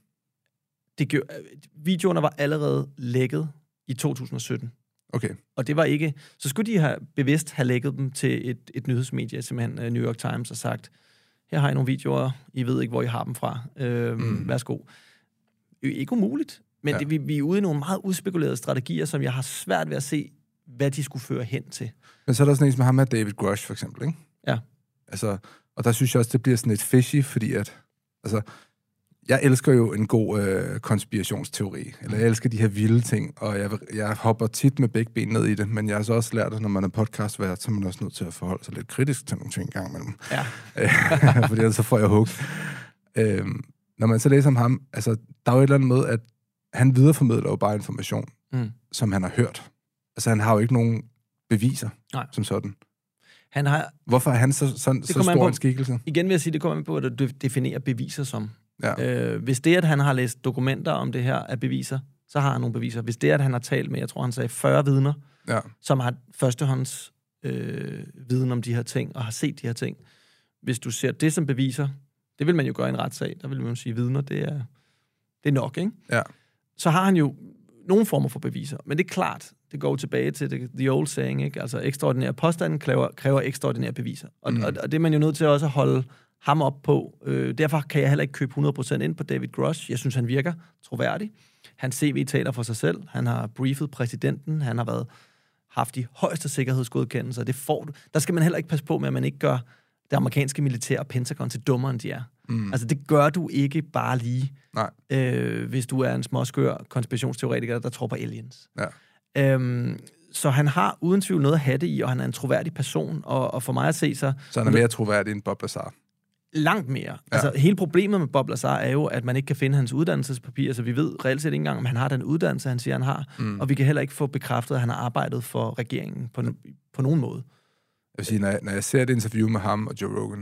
Videoerne var allerede lækket i 2017. Okay. Og det var ikke... Så skulle de bevidst have lækket dem til et nyhedsmedie, simpelthen New York Times, og sagt, her har I nogle videoer, I ved ikke, hvor I har dem fra. Værsgo. Ikke umuligt, men vi er ude i nogle meget udspekulerede strategier, som jeg har svært ved at se, hvad de skulle føre hen til. Men så er der sådan en som ham med David Grush, for eksempel, ikke? Ja. Altså, og der synes jeg også, det bliver sådan lidt fishy, fordi at... Altså, jeg elsker jo en god konspirationsteori, eller jeg elsker de her vilde ting, og jeg hopper tit med begge ben ned i det, men jeg har så også lært, at når man er podcastvært, så er man også nødt til at forholde sig lidt kritisk til nogle ting en gang imellem. Ja. Fordi ellers så får jeg hug. Når man så læser om ham, altså, der er jo et eller andet med, at han videreformidler jo bare information, som han har hørt. Altså, han har jo ikke nogen beviser som sådan. Hvorfor er han så stor en skikkelse? Igen vil jeg sige, det kommer an på, at du definerer beviser som. Ja. Hvis det, at han har læst dokumenter om det her af beviser, så har han nogle beviser. Hvis det, at han har talt med, jeg tror, han sagde 40 vidner, som har førstehånds viden om de her ting, og har set de her ting. Hvis du ser det som beviser, det vil man jo gøre i en retssag, der vil man jo sige, vidner, det er nok, ikke? Ja. Så har han jo nogle former for beviser. Men det er klart, det går tilbage til the old saying, ikke? Altså, ekstraordinære påstande kræver ekstraordinære beviser. Og det er man jo nødt til også at holde ham op på. Derfor kan jeg heller ikke købe 100% ind på David Grush. Jeg synes, han virker troværdig. Hans CV taler for sig selv. Han har briefet præsidenten. Han har haft de højeste sikkerhedsgodkendelser. Det får du. Der skal man heller ikke passe på med, at man ikke gør det amerikanske militær og Pentagon til dummere, end de er. Altså, det gør du ikke bare lige, hvis du er en småskør konspirationsteoretiker, der tror på aliens. Ja. Så han har uden tvivl noget at have det i, og han er en troværdig person, og for mig at se så han er mere troværdig end Bob Lazar? Langt mere. Ja. Altså, hele problemet med Bob Lazar er jo, at man ikke kan finde hans uddannelsespapir, så vi ved reelt set ikke engang, om han har den uddannelse, han siger, han har, og vi kan heller ikke få bekræftet, at han har arbejdet for regeringen på nogen måde. Jeg vil sige, når jeg ser et interview med ham og Joe Rogan,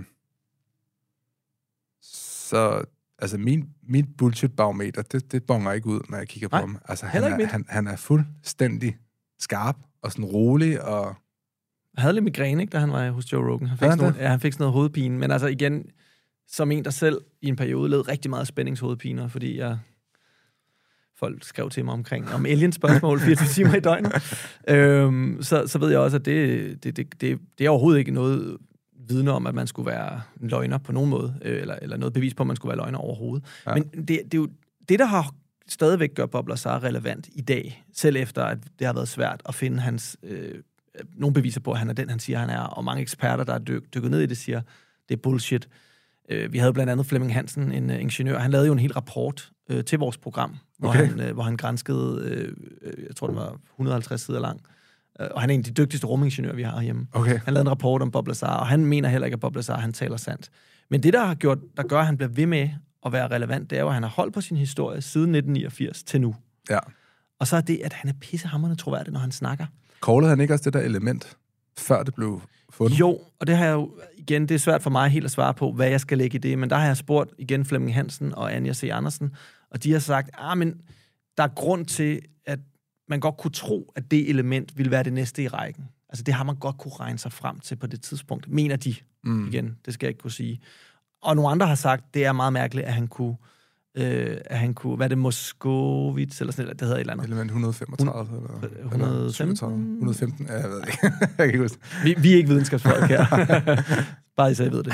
så altså min bullshit-barometer, det bonger ikke ud, når jeg kigger på ham. Altså, han er fuldstændig skarp og sådan rolig og... Han havde lidt migræne, ikke, da han var hos Joe Rogan. Han fik sådan noget hovedpine, men altså igen, som en, der selv i en periode led rigtig meget spændingshovedpiner, fordi folk skrev til mig om alien-spørgsmål 24 timer i døgnet. Så ved jeg også, at det er overhovedet ikke noget vidne om, at man skulle være en løgner på nogen måde, eller noget bevis på, at man skulle være løgner overhovedet. Ja. Men det er jo det, der har stadigvæk gør Bob Lazar relevant i dag, selv efter, at det har været svært at finde hans... nogle beviser på, at han er den, han siger, han er, og mange eksperter, der er dykket ned i det, siger, det er bullshit. Vi havde blandt andet Flemming Hansen, en ingeniør, han lavede jo en hel rapport til vores program, hvor han granskede, jeg tror, den var 150 sider lang, Og han er en af de dygtigste rumingeniører, vi har herhjemme. Okay. Han lavede en rapport om Bob Lazar, og han mener heller ikke, at Bob Lazar, han taler sandt. Men det, der gør, at han bliver ved med at være relevant, det er jo, at han har holdt på sin historie siden 1989 til nu. Ja. Og så er det, at han er pissehamrende troværdig, når han snakker. Callede han ikke også det der element, før det blev fundet? Jo, og det har jeg jo, igen, det er svært for mig helt at svare på, hvad jeg skal lægge i det, men der har jeg spurgt igen Flemming Hansen og Anja C. Andersen, og de har sagt, men der er grund til, at man godt kunne tro, at det element ville være det næste i rækken. Altså det har man godt kunne regne sig frem til på det tidspunkt, mener de. Igen, det skal jeg ikke kunne sige. Og nogle andre har sagt, det er meget mærkeligt, at han kunne, hvad er det, Moskovitz, eller sådan noget, det hedder et eller andet. Element 135, eller 115? 115, ja, jeg ved ikke. Jeg kan ikke huske. Vi er ikke videnskabsfolk her. Bare så jeg ved det.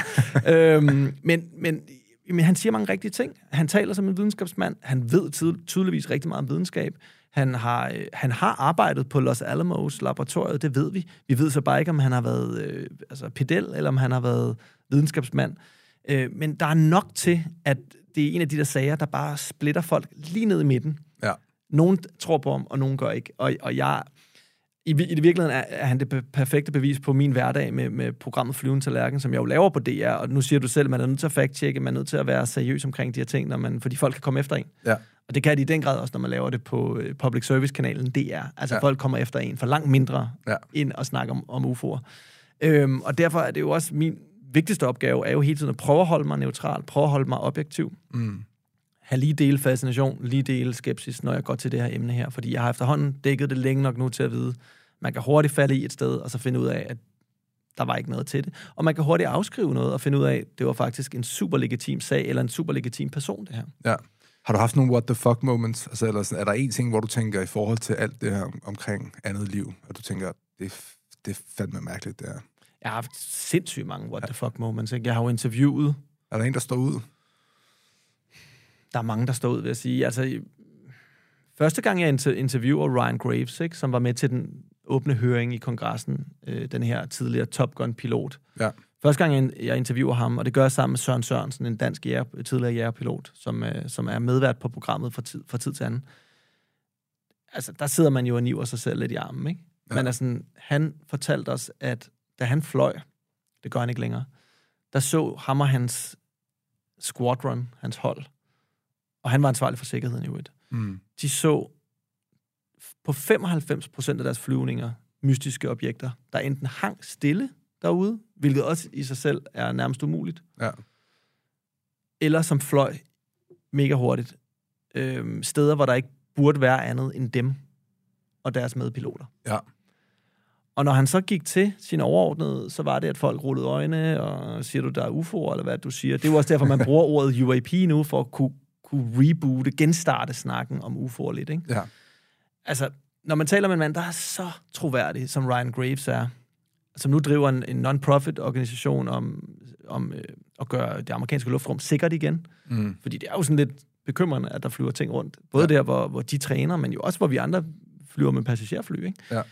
Men han siger mange rigtige ting. Han taler som en videnskabsmand. Han ved tydeligvis rigtig meget om videnskab. Han har arbejdet på Los Alamos laboratoriet, det ved vi. Vi ved så bare ikke, om han har været pedel, eller om han har været videnskabsmand. Men der er nok til, at det er en af de der sager, der bare splitter folk lige ned i midten. Ja. Nogen tror på ham, og nogen gør ikke. Og jeg... I virkeligheden er han det perfekte bevis på min hverdag med programmet Flyvende Tallerken, som jeg jo laver på DR, og nu siger du selv, at man er nødt til at fact-checke, man er nødt til at være seriøs omkring de her ting, fordi folk kan komme efter en. Ja. Og det kan de i den grad også, når man laver det på public service-kanalen DR. Altså folk kommer efter en for langt mindre ind og snakke om UFO'er. Og derfor er det jo også min vigtigste opgave, er jo hele tiden at prøve at holde mig neutral, prøve at holde mig objektiv. Have lige dele fascination, lige dele skepsis, når jeg går til det her emne her. Fordi jeg har efterhånden dækket det længe nok nu til at vide, man kan hurtigt falde i et sted, og så finde ud af, at der var ikke noget til det. Og man kan hurtigt afskrive noget, og finde ud af, at det var faktisk en super legitim sag, eller en super legitim person, det her. Ja. Har du haft nogle what the fuck moments? Altså, eller er der en ting, hvor du tænker i forhold til alt det her omkring andet liv, at du tænker, det er fandme mærkeligt, det her? Jeg har haft sindssygt mange what the fuck moments. Ikke? Jeg har jo interviewet. Er der en, der står ud? Der er mange, der står ud, vil jeg sige. Altså, første gang, jeg interviewer Ryan Graves, ikke, som var med til den åbne høring i kongressen, den her tidligere Top Gun-pilot. Ja. Første gang, jeg interviewer ham, og det gør jeg sammen med Søren Sørensen, en dansk tidligere jægerpilot, som er medvært på programmet fra tid til anden. Altså, der sidder man jo og niver sig selv lidt i armen, ikke? Ja. Men altså, han fortalte os, at da han fløj, det gør han ikke længere, der så ham og hans squadron, hans hold, og han var ansvarlig for sikkerheden i øvrigt. De så på 95% af deres flyvninger mystiske objekter, der enten hang stille derude, hvilket også i sig selv er nærmest umuligt, eller som fløj mega hurtigt. Steder, hvor der ikke burde være andet end dem og deres medpiloter. Ja. Og når han så gik til sin overordnede, så var det, at folk rullede øjne, og siger du, der er UFO'er, eller hvad du siger. Det er jo også derfor, man bruger ordet UAP nu, for at kunne reboote, genstarte snakken om UFO'er lidt, ikke? Ja. Altså, når man taler med en mand, der er så troværdig, som Ryan Graves er, som nu driver en non-profit organisation om at gøre det amerikanske luftrum sikkert igen. Fordi det er jo sådan lidt bekymrende, at der flyver ting rundt. Både der, hvor de træner, men jo også, hvor vi andre flyver med passagerfly, ikke? Ja.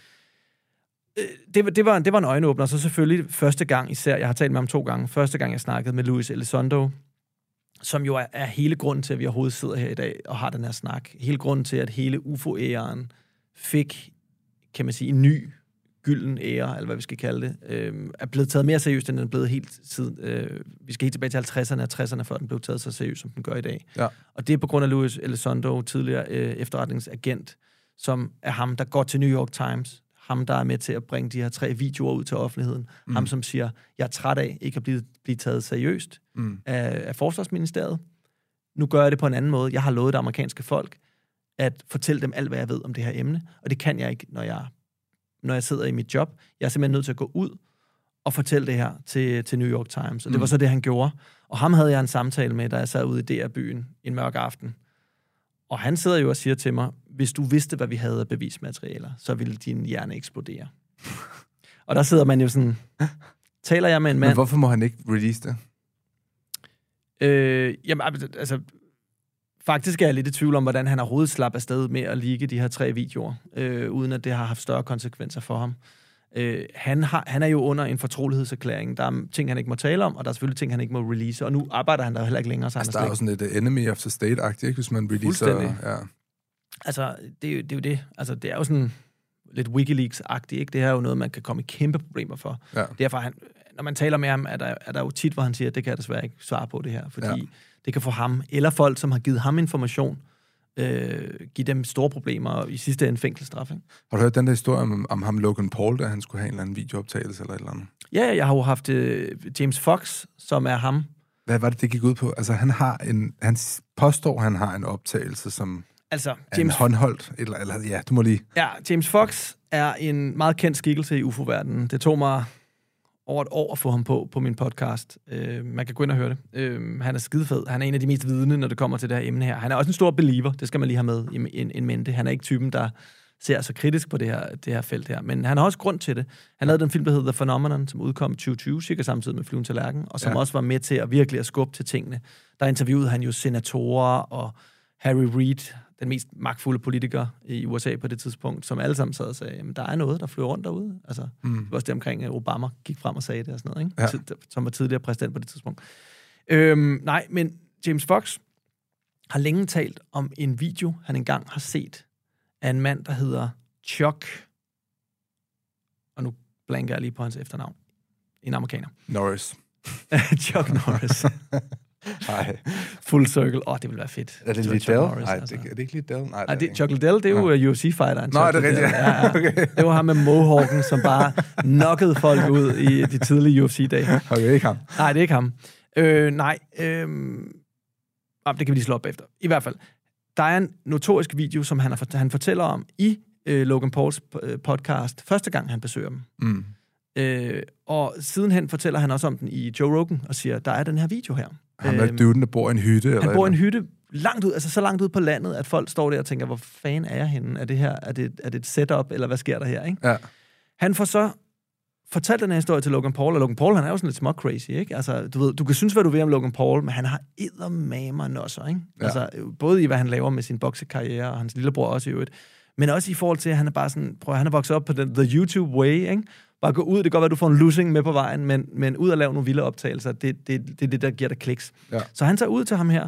Det var en øjenåbner, så selvfølgelig første gang især, jeg har talt med ham 2 gange, første gang jeg snakkede med Luis Elizondo, som jo er hele grunden til, at vi overhovedet sidder her i dag og har den her snak. Hele grunden til, at hele UFO-æren fik, kan man sige, en ny gylden ære, eller hvad vi skal kalde det, er blevet taget mere seriøst, end den er blevet helt siden. Vi skal helt tilbage til 50'erne og 60'erne, før den blev taget så seriøst, som den gør i dag. Ja. Og det er på grund af Luis Elizondo, tidligere efterretningsagent, som er ham, der går til New York Times, ham, der er med til at bringe de her 3 videoer ud til offentligheden. Ham, som siger, jeg er træt af ikke at blive taget seriøst af Forsvarsministeriet. Nu gør jeg det på en anden måde. Jeg har lovet det amerikanske folk at fortælle dem alt, hvad jeg ved om det her emne. Og det kan jeg ikke, når jeg sidder i mit job. Jeg er simpelthen nødt til at gå ud og fortælle det her til New York Times. Og det var så det, han gjorde. Og ham havde jeg en samtale med, da jeg sad ude i DR-byen en mørk aften. Og han sidder jo og siger til mig, hvis du vidste, hvad vi havde af bevismaterialer, så ville din hjerne eksplodere. Og der sidder man jo sådan, taler jeg med en mand... Men hvorfor må han ikke release det? Jamen, altså... Faktisk er jeg lidt i tvivl om, hvordan han overhovedet slap afsted med at ligge de her 3 videoer, uden at det har haft større konsekvenser for ham. Han er jo under en fortrolighedserklæring. Der er ting, han ikke må tale om, og der er selvfølgelig ting, han ikke må release. Og nu arbejder han der heller ikke længere. Så altså, der er jo sådan et enemy of the state-agtigt, hvis man releaser... Ja. Altså, det er jo det. Altså, det er jo sådan... lidt WikiLeaks-agtigt, ikke? Det her er jo noget, man kan komme i kæmpe problemer for. Ja. Derfor, når man taler med ham, er der jo tit, hvor han siger, at det kan jeg desværre ikke svare på det her, fordi det kan få ham, eller folk, som har givet ham information, give dem store problemer, og i sidste ende fængselsstraf. Ikke? Har du hørt den der historie om ham Logan Paul, da han skulle have en eller anden videooptagelse eller et eller andet? Ja, jeg har jo haft James Fox, som er ham. Hvad var det gik ud på? Altså, han påstår, han har en optagelse, som James håndholdt, eller ja, du må lige... Ja, James Fox er en meget kendt skikkelse i UFO-verdenen. Det tog mig over et år at få ham på min podcast. Man kan gå ind og høre det. Han er skidefed. Han er en af de mest vidende, når det kommer til det her emne her. Han er også en stor believer. Det skal man lige have med en mente. Han er ikke typen, der ser så kritisk på det her felt her. Men han har også grund til det. Han lavede den film, der hedder The Phenomenon, som udkom i 2020, cirka samtidig med Flyvende Tallerken, og som også var med til at virkelig at skubbe til tingene. Der interviewede han jo senatorer og Harry Reid, den mest magtfulde politiker i USA på det tidspunkt, som alle sammen sad og sagde, jamen der er noget, der flyver rundt derude. Altså, det var også det omkring, Obama gik frem og sagde det og sådan noget, ikke? Ja. Som var tidligere præsident på det tidspunkt. Nej, men James Fox har længe talt om en video, han engang har set af en mand, der hedder Chuck, og nu blanker jeg lige på hans efternavn, en amerikaner. Norris. Chuck Norris. Nej. Full circle. Det ville være fedt. Er det Liddell? Nej, det er ikke Liddell. Nej, Chuck Liddell, det er jo UFC-fighteren. Nå, det er rigtigt. Ja. Okay. Det var ham med mohawken, som bare knockede folk ud i de tidlige UFC-dage. Okay, ikke ham. Nej, det er ikke ham. Det kan vi lige slå op efter. I hvert fald, der er en notorisk video, som han fortæller om i Logan Pauls podcast, første gang han besøger dem. Mm. Og sidenhen fortæller han også om den i Joe Rogan, og siger, der er den her video her. Han er døden, der bor i en hytte? Han bor i en hytte langt ud, altså så langt ud på landet, at folk står der og tænker, hvor fanden er jeg henne? Er det her, er det et setup, eller hvad sker der her? Ikke? Ja. Han får så fortalt den her historie til Logan Paul, og Logan Paul, han er jo sådan lidt små crazy, ikke? Altså, du kan synes, hvad du vil om Logan Paul, men han har eddermamer nosser, ikke? Ja. Altså, både i, hvad han laver med sin boksekarriere, og hans lillebror også i øvrigt, men også i forhold til, at han er bare sådan, han er vokset op på the YouTube way, ikke? Bare gå ud, det kan godt være, at du får en losing med på vejen, men ud og lave nogle vilde optagelser, det er det, der giver dig kliks. Ja. Så han tager ud til ham her,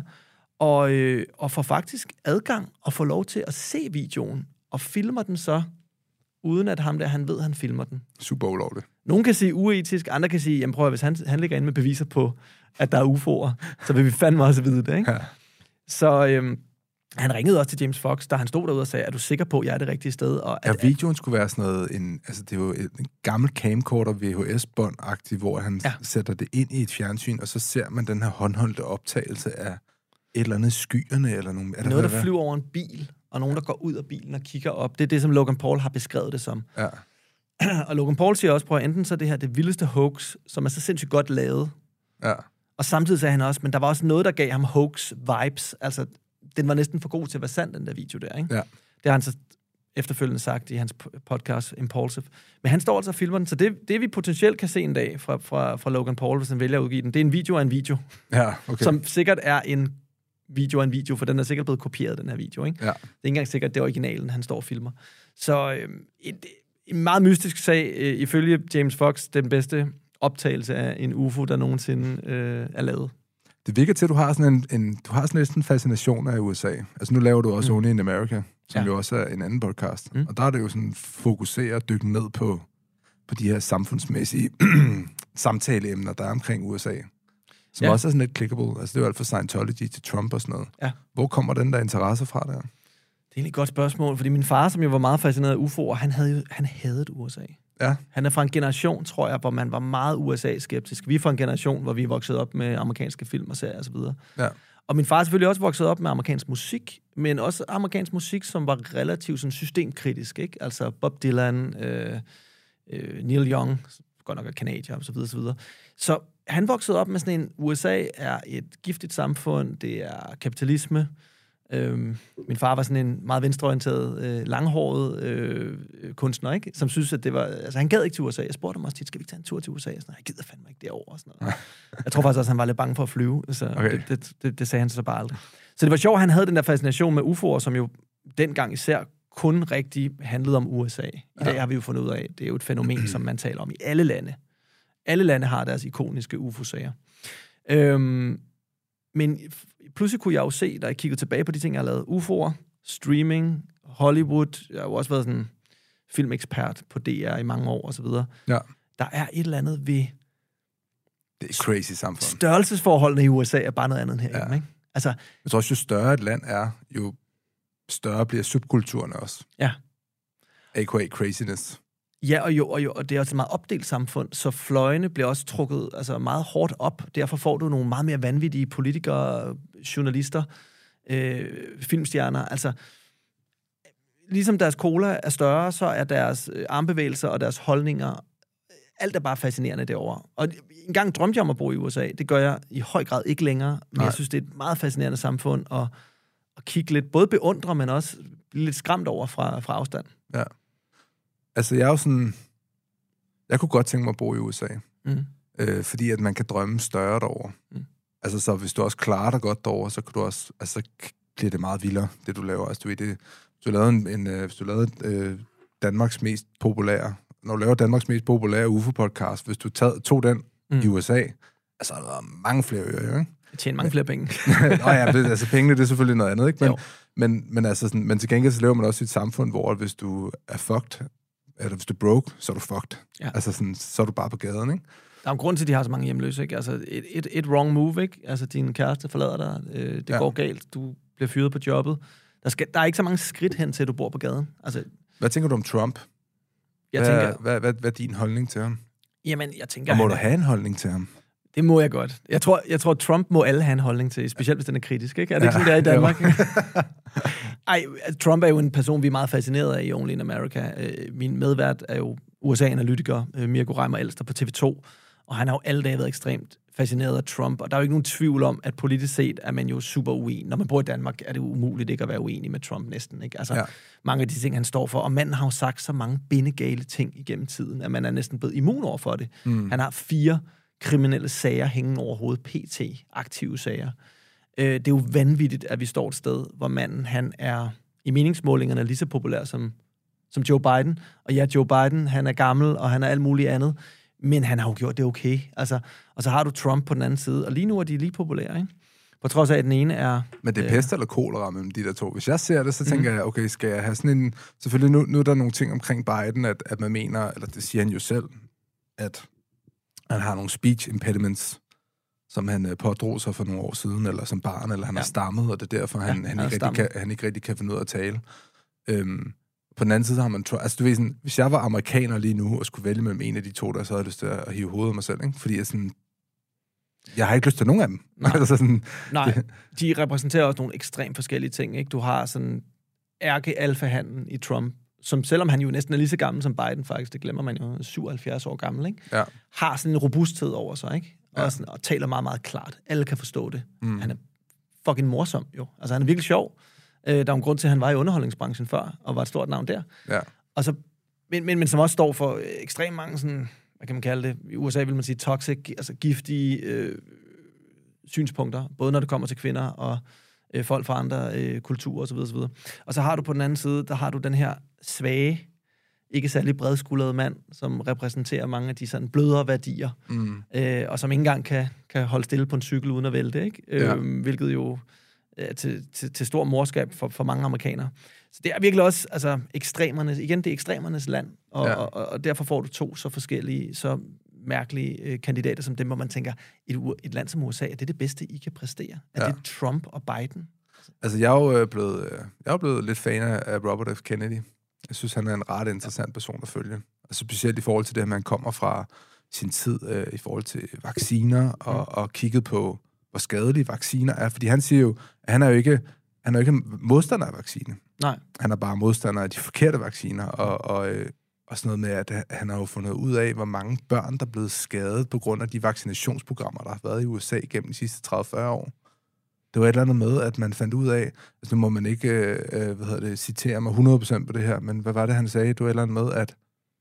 og får faktisk adgang og får lov til at se videoen, og filmer den så, uden at ham der, han ved, han filmer den. Super ulovligt. Nogen kan sige uetisk, andre kan sige, jamen prøv at, hvis han ligger inde med beviser på, at der er UFO'er, så vil vi fandme også vide det, ikke? Ja. Så han ringede også til James Fox, da han stod derude og sagde, er du sikker på, at jeg er det rigtige sted? Og videoen skulle være sådan noget, det er jo en gammel camcorder VHS-bånd-agtig, hvor han sætter det ind i et fjernsyn, og så ser man den her håndholdte optagelse af et eller andet skyerne, eller noget, der flyver over en bil, og nogen, der går ud af bilen og kigger op. Det er det, som Logan Paul har beskrevet det som. Ja. Og Logan Paul siger også, prøv at enten så det her det vildeste hoax, som er så sindssygt godt lavet. Ja. Og samtidig sagde han også, men der var også noget, der gav ham hoax-vibes. Altså, den var næsten for god til at være sand, den der video der, ikke? Ja. Det har han så efterfølgende sagt i hans podcast Impulsive. Men han står altså og filmer den, så det vi potentielt kan se en dag fra Logan Paul, hvis han vælger at udgive den, det er en video af en video. Ja, okay. Som sikkert er en video af en video, for den er sikkert blevet kopieret, den her video, ikke? Ja. Det er ikke engang sikkert, det er originalen, han står og filmer. Så en meget mystisk sag, ifølge James Fox, den bedste optagelse af en UFO, der nogensinde er lavet. Det virker til, at du har sådan en fascination af USA. Altså nu laver du også Only in America, som jo også er en anden podcast. Og der er det jo sådan fokusere og dykke ned på de her samfundsmæssige samtaleemner, der er omkring USA. Som også er sådan lidt clickable. Altså det er jo alt fra Scientology til Trump og sådan noget. Ja. Hvor kommer den der interesse fra der? Det er egentlig et godt spørgsmål, fordi min far, som jo var meget fascineret af UFO'er, han havde USA. Ja. Han er fra en generation, tror jeg, hvor man var meget USA-skeptisk. Vi er fra en generation, hvor vi er vokset op med amerikanske film og serier og så videre. Ja. Og min far er selvfølgelig også vokset op med amerikansk musik, men også amerikansk musik, som var relativt sådan systemkritisk, ikke? Altså Bob Dylan, Neil Young, godt nok er kanadier og så videre, så videre. Så han voksede op med sådan en, USA er et giftigt samfund, det er kapitalisme. Min far var sådan en meget venstreorienteret, langhåret kunstner, ikke? Som synes, at det var... Altså, han gad ikke til USA. Jeg spurgte ham også tit, skal vi ikke tage en tur til USA? Sådan, jeg gider fandme ikke derovre. Sådan noget. Jeg tror faktisk også, at han var lidt bange for at flyve. Så okay. det sagde han så bare aldrig. Så det var sjovt, at han havde den der fascination med UFO'er, som jo dengang især kun rigtig handlede om USA. I dag har vi jo fundet ud af, at det er jo et fænomen, som man taler om i alle lande. Alle lande har deres ikoniske UFO-sager. Men pludselig kunne jeg jo se, da jeg kiggede tilbage på de ting, jeg har lavet. UFO'er, streaming, Hollywood. Jeg har jo også været sådan filmekspert på DR i mange år og så videre. Ja. Der er et eller andet ved... Det er crazy samfund. Størrelsesforholdene i USA er bare noget andet end herhjemme, ikke? Altså, jeg tror også, jo større et land er, jo større bliver subkulturerne også. Ja. A.k.a. craziness. Ja, og det er også et meget opdelt samfund, så fløjene bliver også trukket altså meget hårdt op. Derfor får du nogle meget mere vanvittige politikere, journalister, filmstjerner. Altså, ligesom deres cola er større, så er deres armbevægelser og deres holdninger, alt er bare fascinerende derovre. Og engang drømte jeg om at bo i USA. Det gør jeg i høj grad ikke længere, men jeg synes, det er et meget fascinerende samfund at kigge lidt, både beundre, men også blive lidt skræmt over fra afstand. Ja. Altså, jeg er jo sådan... Jeg kunne godt tænke mig at bo i USA. Fordi at man kan drømme større derovre. Altså, så hvis du også klarer dig godt derovre, så kan du også... Altså, bliver det meget vildere, det du laver. Altså, hvis du lavede Danmarks mest populære... Når du laver Danmarks mest populære UFO-podcast, hvis du tog den i USA, altså, der er mange flere ører, ikke? Jeg tjener mange flere penge. Nå ja, altså pengene, det er selvfølgelig noget andet, ikke? Men, altså sådan, men til gengæld så lever man også i et samfund, hvor hvis du er fucked, eller hvis du er broke, så er du fucked. Ja. Altså sådan, så er du bare på gaden, ikke? Der er en grund til, at de har så mange hjemløse, ikke? Altså et wrong move, ikke? Altså din kæreste forlader dig, det går galt, du bliver fyret på jobbet. Der er ikke så mange skridt hen til, at du bor på gaden. Altså, hvad tænker du om Trump? Hvad er din holdning til ham? Jamen, jeg tænker... Og må du have en holdning til ham? Det må jeg godt. Jeg tror, Trump må alle have en holdning til, specielt hvis den er kritisk, ikke? Er det ikke sådan, det er i Danmark? Ej, Trump er jo en person, vi er meget fascineret af i Only in America. Min medvært er jo USA-analytiker, Mirko Reimer Elster på TV2, og han har jo alle dage været ekstremt fascineret af Trump, og der er jo ikke nogen tvivl om, at politisk set er man jo super uenig. Når man bor i Danmark, er det umuligt ikke at være uenig med Trump næsten, ikke? Altså, mange af de ting, han står for, og manden har jo sagt så mange bindegale ting igennem tiden, at man er næsten blevet immun over for det. Han har 4 kriminelle sager hængende over hovedet, PT, aktive sager. Det er jo vanvittigt, at vi står et sted, hvor manden, han er i meningsmålingerne lige så populær som Joe Biden. Og ja, Joe Biden, han er gammel, og han er alt muligt andet, men han har jo gjort det okay. Altså, og så har du Trump på den anden side, og lige nu er de lige populære, ikke? På trods af, at den ene er... Men det er pest eller kolera mellem de der to. Hvis jeg ser det, så tænker jeg, okay, skal jeg have sådan en... Selvfølgelig, nu er der nogle ting omkring Biden, at man mener, eller det siger han jo selv, at han har nogle speech impediments, som han pådrog sig for nogle år siden, eller som barn, eller han har stammet, og det er derfor, han ikke rigtig kan finde ud af at tale. På den anden side har man... Altså, du ved sådan, hvis jeg var amerikaner lige nu, og skulle vælge mellem en af de to, der så havde jeg lyst til at hive hovedet af mig selv, ikke? Fordi jeg har ikke lyst til nogen af dem. Nej, altså sådan, nej. De repræsenterer også nogle ekstremt forskellige ting, ikke? Du har sådan ærke-alfa-handen i Trump, som selvom han jo næsten er lige så gammel som Biden faktisk, det glemmer man jo, 77 år gammel, ikke? Ja. Har sådan en robusthed over sig, ikke? Og taler meget, meget klart. Alle kan forstå det. Han er fucking morsom, jo. Altså, han er virkelig sjov. Der er en grund til, at han var i underholdningsbranchen før, og var et stort navn der. Ja. Og så, men som også står for ekstremt mange sådan, hvad kan man kalde det? I USA vil man sige toxic, altså giftige synspunkter, både når det kommer til kvinder og folk fra andre kulturer osv. osv. Og så har du på den anden side, der har du den her svage, ikke særlig bredskuldrede mand, som repræsenterer mange af de sådan blødere værdier, og som ikke engang kan holde stille på en cykel uden at vælte, ikke? Hvilket jo til stor morskab for mange amerikanere. Så det er virkelig også altså, ekstremernes, igen, det er ekstremernes land, og derfor får du 2 så forskellige, så mærkelige kandidater som dem, hvor man tænker, et land som USA, er det bedste, I kan præstere? Er det Trump og Biden? Altså, jeg er jo blevet lidt fan af Robert F. Kennedy. Jeg synes, han er en ret interessant person at følge. Altså, specielt i forhold til det, at man kommer fra sin tid i forhold til vacciner, og kigget på, hvor skadelige vacciner er. Fordi han siger jo, at han er jo ikke modstander af vaccine. Nej. Han er bare modstander af de forkerte vacciner, og sådan noget med, at han har jo fundet ud af, hvor mange børn, der er blevet skadet på grund af de vaccinationsprogrammer, der har været i USA gennem de sidste 30-40 år. Det var et eller andet med, at man fandt ud af, altså nu må man ikke, citere mig 100% på det her, men hvad var det, han sagde? Det var et eller andet med, at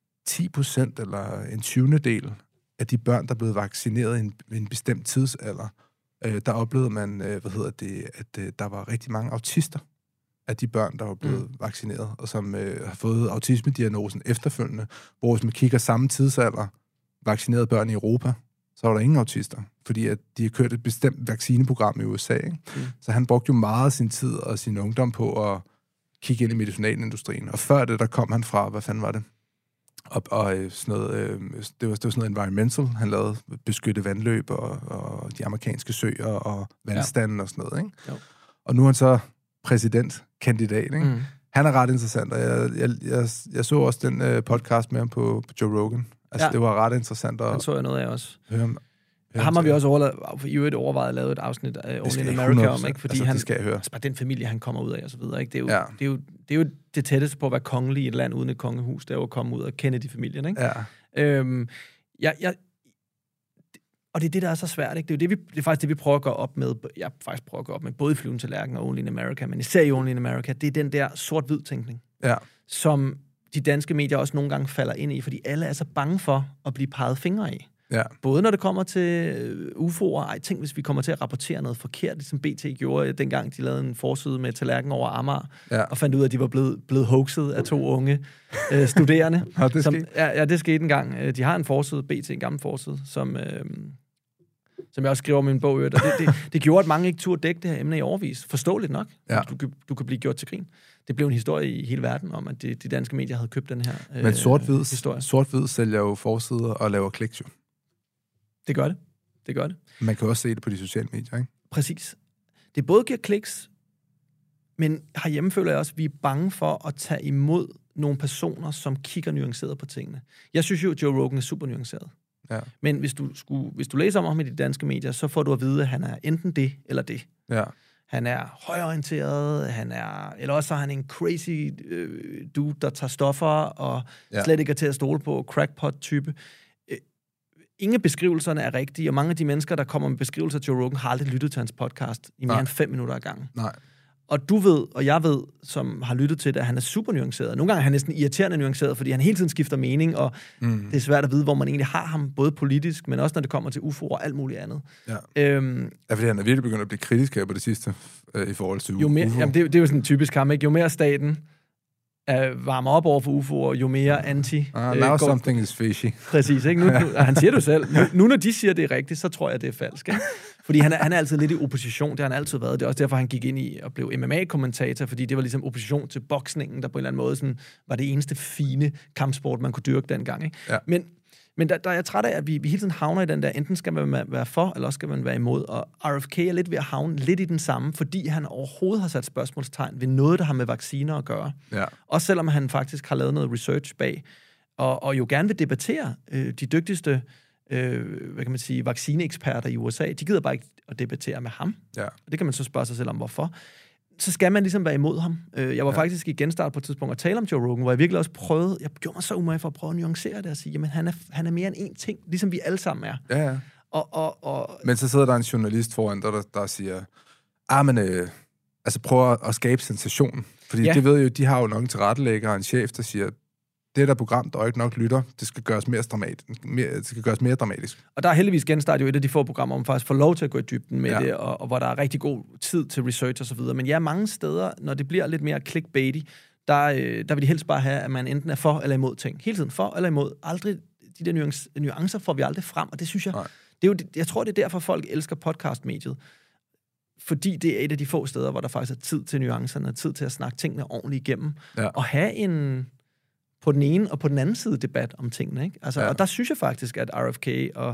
10% eller en 20. af de børn, der blev vaccineret i en bestemt tidsalder, der oplevede man, at der var rigtig mange autister af de børn, der var blevet vaccineret, og som har fået autismediagnosen efterfølgende, hvor hvis man kigger samme tidsalder, vaccinerede børn i Europa, så var der ingen autister, fordi at de har kørt et bestemt vaccineprogram i USA, ikke? Så han brugte jo meget af sin tid og sin ungdom på at kigge ind i medicinalindustrien. Og før det, der kom han fra, hvad fanden var det? Og sådan noget, det var sådan noget environmental, han lavede beskytte vandløb og de amerikanske søer og vandstanden og sådan noget, ikke? Jo. Og nu er han så præsidentkandidat, ikke? Mm. Han er ret interessant, og jeg så også den podcast med ham på Joe Rogan. Altså, det var ret interessant at... Den så jeg noget af også. Høre ham har vi også overvejet at lave et afsnit af Only in America om, ikke? Fordi det skal jeg høre. Altså bare den familie, han kommer ud af, og så videre, ikke? Det er jo det tætteste på at være kongelig i et land uden et kongehus, det er jo at komme ud af Kennedy-familien, ikke? Ja. Og det er det, der er så svært, ikke? Det er faktisk det, vi prøver at gå op med. Jeg faktisk prøver at gå op med både i Flyvende Tallerken og Only in America, men især i Only in America. Det er den der sort-hvid tænkning, som de danske medier også nogle gange falder ind i, fordi alle er så bange for at blive peget fingre af. Ja. Både når det kommer til UFO'er, tænk hvis vi kommer til at rapportere noget forkert, ligesom BT gjorde dengang, de lavede en forside med Tallerken over Amager, og fandt ud af, at de var blevet hoaxet af 2 unge studerende. Det skete engang. De har en forside, BT, en gammel forside, som jeg også skriver om i min bog. Og det gjorde, at mange ikke turde dække det her emne i årevis. Forståeligt nok. Ja. Du kan blive gjort til grin. Det blev en historie i hele verden om, at de danske medier havde købt den her Men sort-hvid sælger jo forsider og laver kliks jo. Det gør det. Man kan også se det på de sociale medier, ikke? Præcis. Det både giver kliks, men herhjemme føler jeg også, at vi er bange for at tage imod nogle personer, som kigger nuanceret på tingene. Jeg synes jo, at Joe Rogan er super nuanceret. Ja. Men hvis du læser om ham i de danske medier, så får du at vide, at han er enten det eller det. Ja. Han er højorienteret, eller også er han en crazy dude, der tager stoffer og slet ikke er til at stole på, crackpot-type. Ingen beskrivelserne er rigtige, og mange af de mennesker, der kommer med beskrivelser af Joe Rogan, har aldrig lyttet til hans podcast i mere end 5 minutter ad gangen. Nej. Og du ved, og jeg ved, som har lyttet til det, at han er super nuanceret. Nogle gange er han næsten irriterende nuanceret, fordi han hele tiden skifter mening, og det er svært at vide, hvor man egentlig har ham, både politisk, men også når det kommer til UFO og alt muligt andet. Ja, fordi han er virkelig begyndt at blive kritisk her på det sidste, i forhold til UFO. Jamen, det er jo sådan en typisk ham, ikke? Jo mere staten varmer op over for UFO'er, jo mere anti... now something is fishy. Præcis, ikke? Nu, han siger det jo selv. Nu, når de siger, det er rigtigt, så tror jeg, det er falsk, ikke? Fordi han er altid lidt i opposition, det har han altid været. Det er også derfor, han gik ind i og blev MMA-kommentator, fordi det var ligesom opposition til boksningen, der på en eller anden måde sådan, var det eneste fine kampsport, man kunne dyrke dengang, ikke? Ja. Men der er jeg træt af, at vi hele tiden havner i den der, enten skal man være for, eller også skal man være imod. Og RFK er lidt ved at havne lidt i den samme, fordi han overhovedet har sat spørgsmålstegn ved noget, der har med vacciner at gøre. Ja. Også selvom han faktisk har lavet noget research bag, og jo gerne vil debattere de dygtigste hvad kan man sige, vaccineeksperter i USA. De gider bare ikke at debattere med ham. Ja. Og det kan man så spørge sig selv om, hvorfor. Så skal man ligesom være imod ham. Jeg var faktisk i genstart på et tidspunkt at tale om Joe Rogan, hvor jeg virkelig også prøvede, jeg gjorde mig så umage for at prøve at nuancere det og sige, jamen han er mere end én ting, ligesom vi alle sammen er. Ja. Men så sidder der en journalist foran dig, der siger, altså prøv at skabe sensation. Fordi det ved jo, de har jo nok en tilrettelægger og en chef, der siger, det der program, der ikke nok lytter, det skal gøres mere dramatisk. Og der er heldigvis genstart jo et af de få programmer, hvor man faktisk får lov til at gå i dybden med det, og hvor der er rigtig god tid til research og så videre. Men mange steder, når det bliver lidt mere clickbaity, der vil de helst bare have, at man enten er for eller imod ting. Hele tiden for eller imod. Aldrig de der nuancer får vi aldrig frem, og det synes jeg, jeg tror, det er derfor, folk elsker podcastmediet. Fordi det er et af de få steder, hvor der faktisk er tid til nuancerne, tid til at snakke tingene ordentligt igennem, og have en på den ene og på den anden side debat om tingene, ikke? Altså, og der synes jeg faktisk, at RFK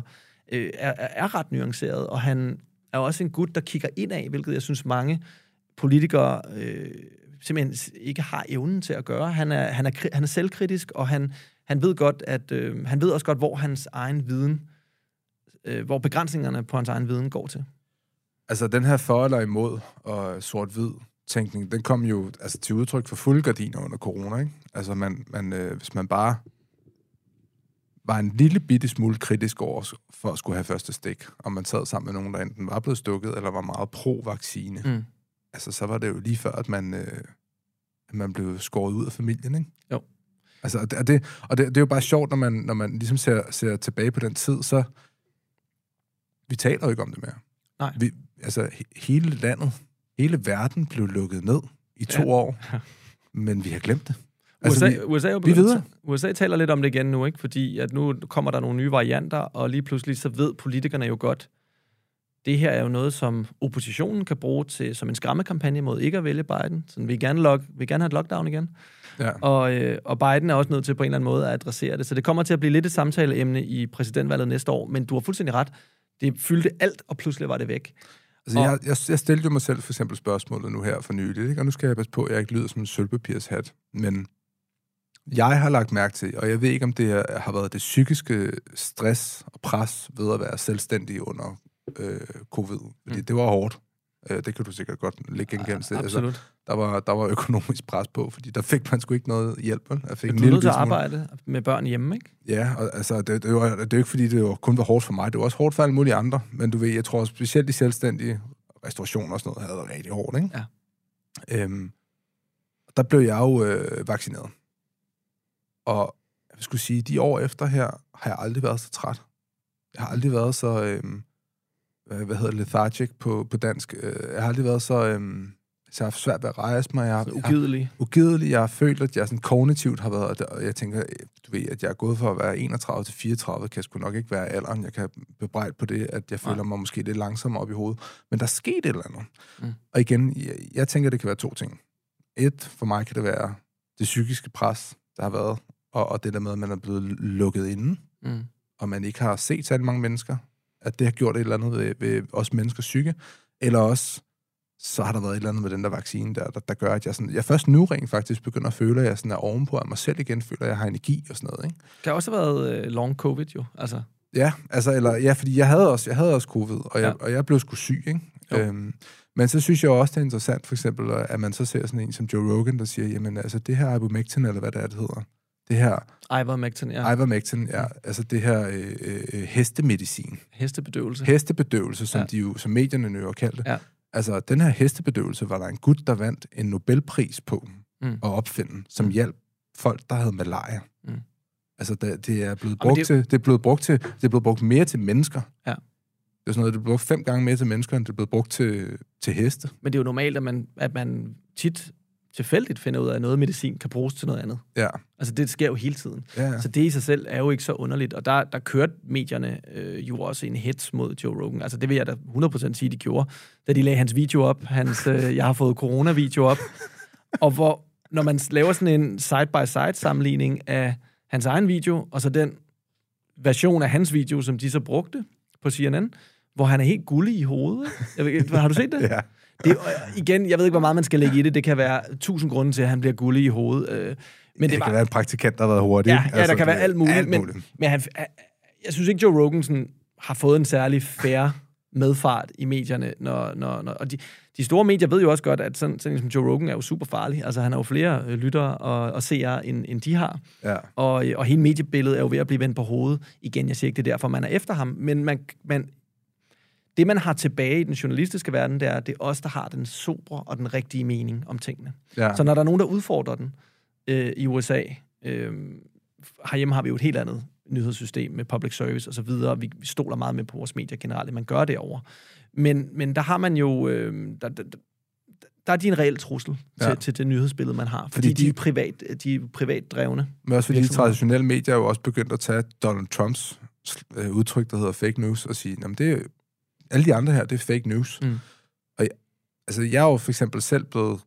er ret nuanceret, og han er også en gut, der kigger indad, hvilket jeg synes mange politikere simpelthen ikke har evnen til at gøre. Han er selvkritisk, og han ved godt, at han ved også godt, hvor hans egen viden, hvor begrænsningerne på hans egen viden går til. Altså, den her for eller imod og sort-hvid tænkning, den kom jo altså til udtryk for fulde gardiner under corona, ikke? Altså, hvis man bare var en lille bitte smule kritisk over for at skulle have første stik, og man sad sammen med nogen, der enten var blevet stukket, eller var meget pro-vaccine, altså, så var det jo lige før, at man blev skåret ud af familien, ikke? Jo. Altså, det er jo bare sjovt, når man ligesom ser tilbage på den tid, så vi taler jo ikke om det mere. Nej. Hele landet, hele verden blev lukket ned i 2 år, men vi har glemt det. Altså, USA taler lidt om det igen nu, ikke? Fordi at nu kommer der nogle nye varianter, og lige pludselig så ved politikerne jo godt, det her er jo noget, som oppositionen kan bruge som en skræmmekampagne mod ikke at vælge Biden. Så vi vil gerne have et lockdown igen. Ja. Og Biden er også nødt til på en eller anden måde at adressere det. Så det kommer til at blive lidt et samtaleemne i præsidentvalget næste år, men du har fuldstændig ret. Det fyldte alt, og pludselig var det væk. Altså, jeg stillede jo mig selv for eksempel spørgsmålet nu her for nylig, ikke? Og nu skal jeg passe på, at jeg ikke lyder som en sølvpapirshat, men jeg har lagt mærke til, og jeg ved ikke, om det har været det psykiske stress og pres ved at være selvstændig under covid. Fordi det var hårdt. Det kan du sikkert godt lægge genkendelse til. Absolut. Altså, der var økonomisk pres på, fordi der fik man sgu ikke noget hjælp. Jeg fik du er nødt til at arbejde med børn hjemme, ikke? Ja, og altså, det er jo ikke, fordi det kun var hårdt for mig. Det var også hårdt for alle mulige andre. Men du ved, jeg tror specielt de selvstændige restaurationer og sådan noget havde været rigtig hårdt, ikke? Ja. Der blev jeg jo vaccineret. Og jeg skulle sige, de år efter her, har jeg aldrig været så træt. Jeg har aldrig været så, lethargic på dansk. Jeg har aldrig været så, så jeg har svært ved at rejse mig. Ugidelig. Jeg har følt, at jeg sådan kognitivt har været, og jeg tænker, du ved, at jeg er gået for at være 31 til 34, kan jeg sgu nok ikke være alderen. Jeg kan bebrejde på det, at jeg føler mig måske lidt langsommere op i hovedet. Men der skete et eller andet. Og igen, jeg tænker, det kan være to ting. For mig kan det være det psykiske pres, der har været, og det der med, at man er blevet lukket inde, og man ikke har set særlig mange mennesker, at det har gjort et eller andet ved os menneskers psyke, eller også, så har der været et eller andet med den der vaccine, der gør, at jeg først nu rent faktisk begynder at føle, at jeg sådan er ovenpå af mig selv igen, føler, at jeg har energi og sådan noget, ikke? Det kan også have været long covid, jo, altså. Ja, fordi jeg havde også covid, og jeg blev sgu syg, ikke? Men så synes jeg også, det er interessant, for eksempel, at man så ser sådan en som Joe Rogan, der siger, jamen altså, det her ivermectin, eller hvad det hedder, det her... Ivermectin, ja. Altså det her hestemedicin. Hestebedøvelse, som medierne nu har kaldt det. Ja. Altså, den her hestebedøvelse var der en gut, der vandt en Nobelpris på at opfinde, som hjalp folk, der havde malaria. Altså, det er blevet brugt mere til mennesker. Ja. Det er sådan noget, det er blevet brugt 5 gange mere til mennesker, end det er blevet brugt til heste. Men det er jo normalt, at man tit tilfældigt finder ud af, at noget medicin kan bruges til noget andet. Ja. Altså, det sker jo hele tiden. Ja. Så det i sig selv er jo ikke så underligt. Og der kørte medierne jo også en hets mod Joe Rogan. Altså, det vil jeg da 100% sige, de gjorde. Da de lagde hans video op, jeg har fået corona-video op. Og når man laver sådan en side-by-side-sammenligning af hans egen video, og så den version af hans video, som de så brugte på CNN, hvor han er helt gullig i hovedet. Har du set det? Ja. Det, igen, jeg ved ikke, hvor meget man skal lægge i det. Det kan være 1000 grunde til, at han bliver gullig i hovedet. Men det kan være en praktikant, der har været hurtig. Ja, der kan være alt muligt. Men jeg synes ikke, Joe Rogan sådan, har fået en særlig fair medfart i medierne. Og de store medier ved jo også godt, at sådan som Joe Rogan er jo super farlig. Altså, han har jo flere lyttere og seere, end de har. Ja. Og hele mediebilledet er jo ved at blive vendt på hovedet. Igen, jeg siger ikke, det er derfor, man er efter ham. Men det, man har tilbage i den journalistiske verden, det er os, der har den sobre og den rigtige mening om tingene. Ja. Så når der er nogen, der udfordrer den i USA, herhjemme har vi jo et helt andet nyhedssystem med public service og så videre. Vi stoler meget med på vores medier generelt, man gør det over. Men der har man jo... der er de en reel trussel til det nyhedsbillede, man har. Fordi de er privat drevne. Men også fordi de traditionelle medier er jo også begyndt at tage Donald Trumps udtryk, der hedder fake news, og sige, jamen det er alle de andre her, det er fake news. Og jeg er jo for eksempel selv blevet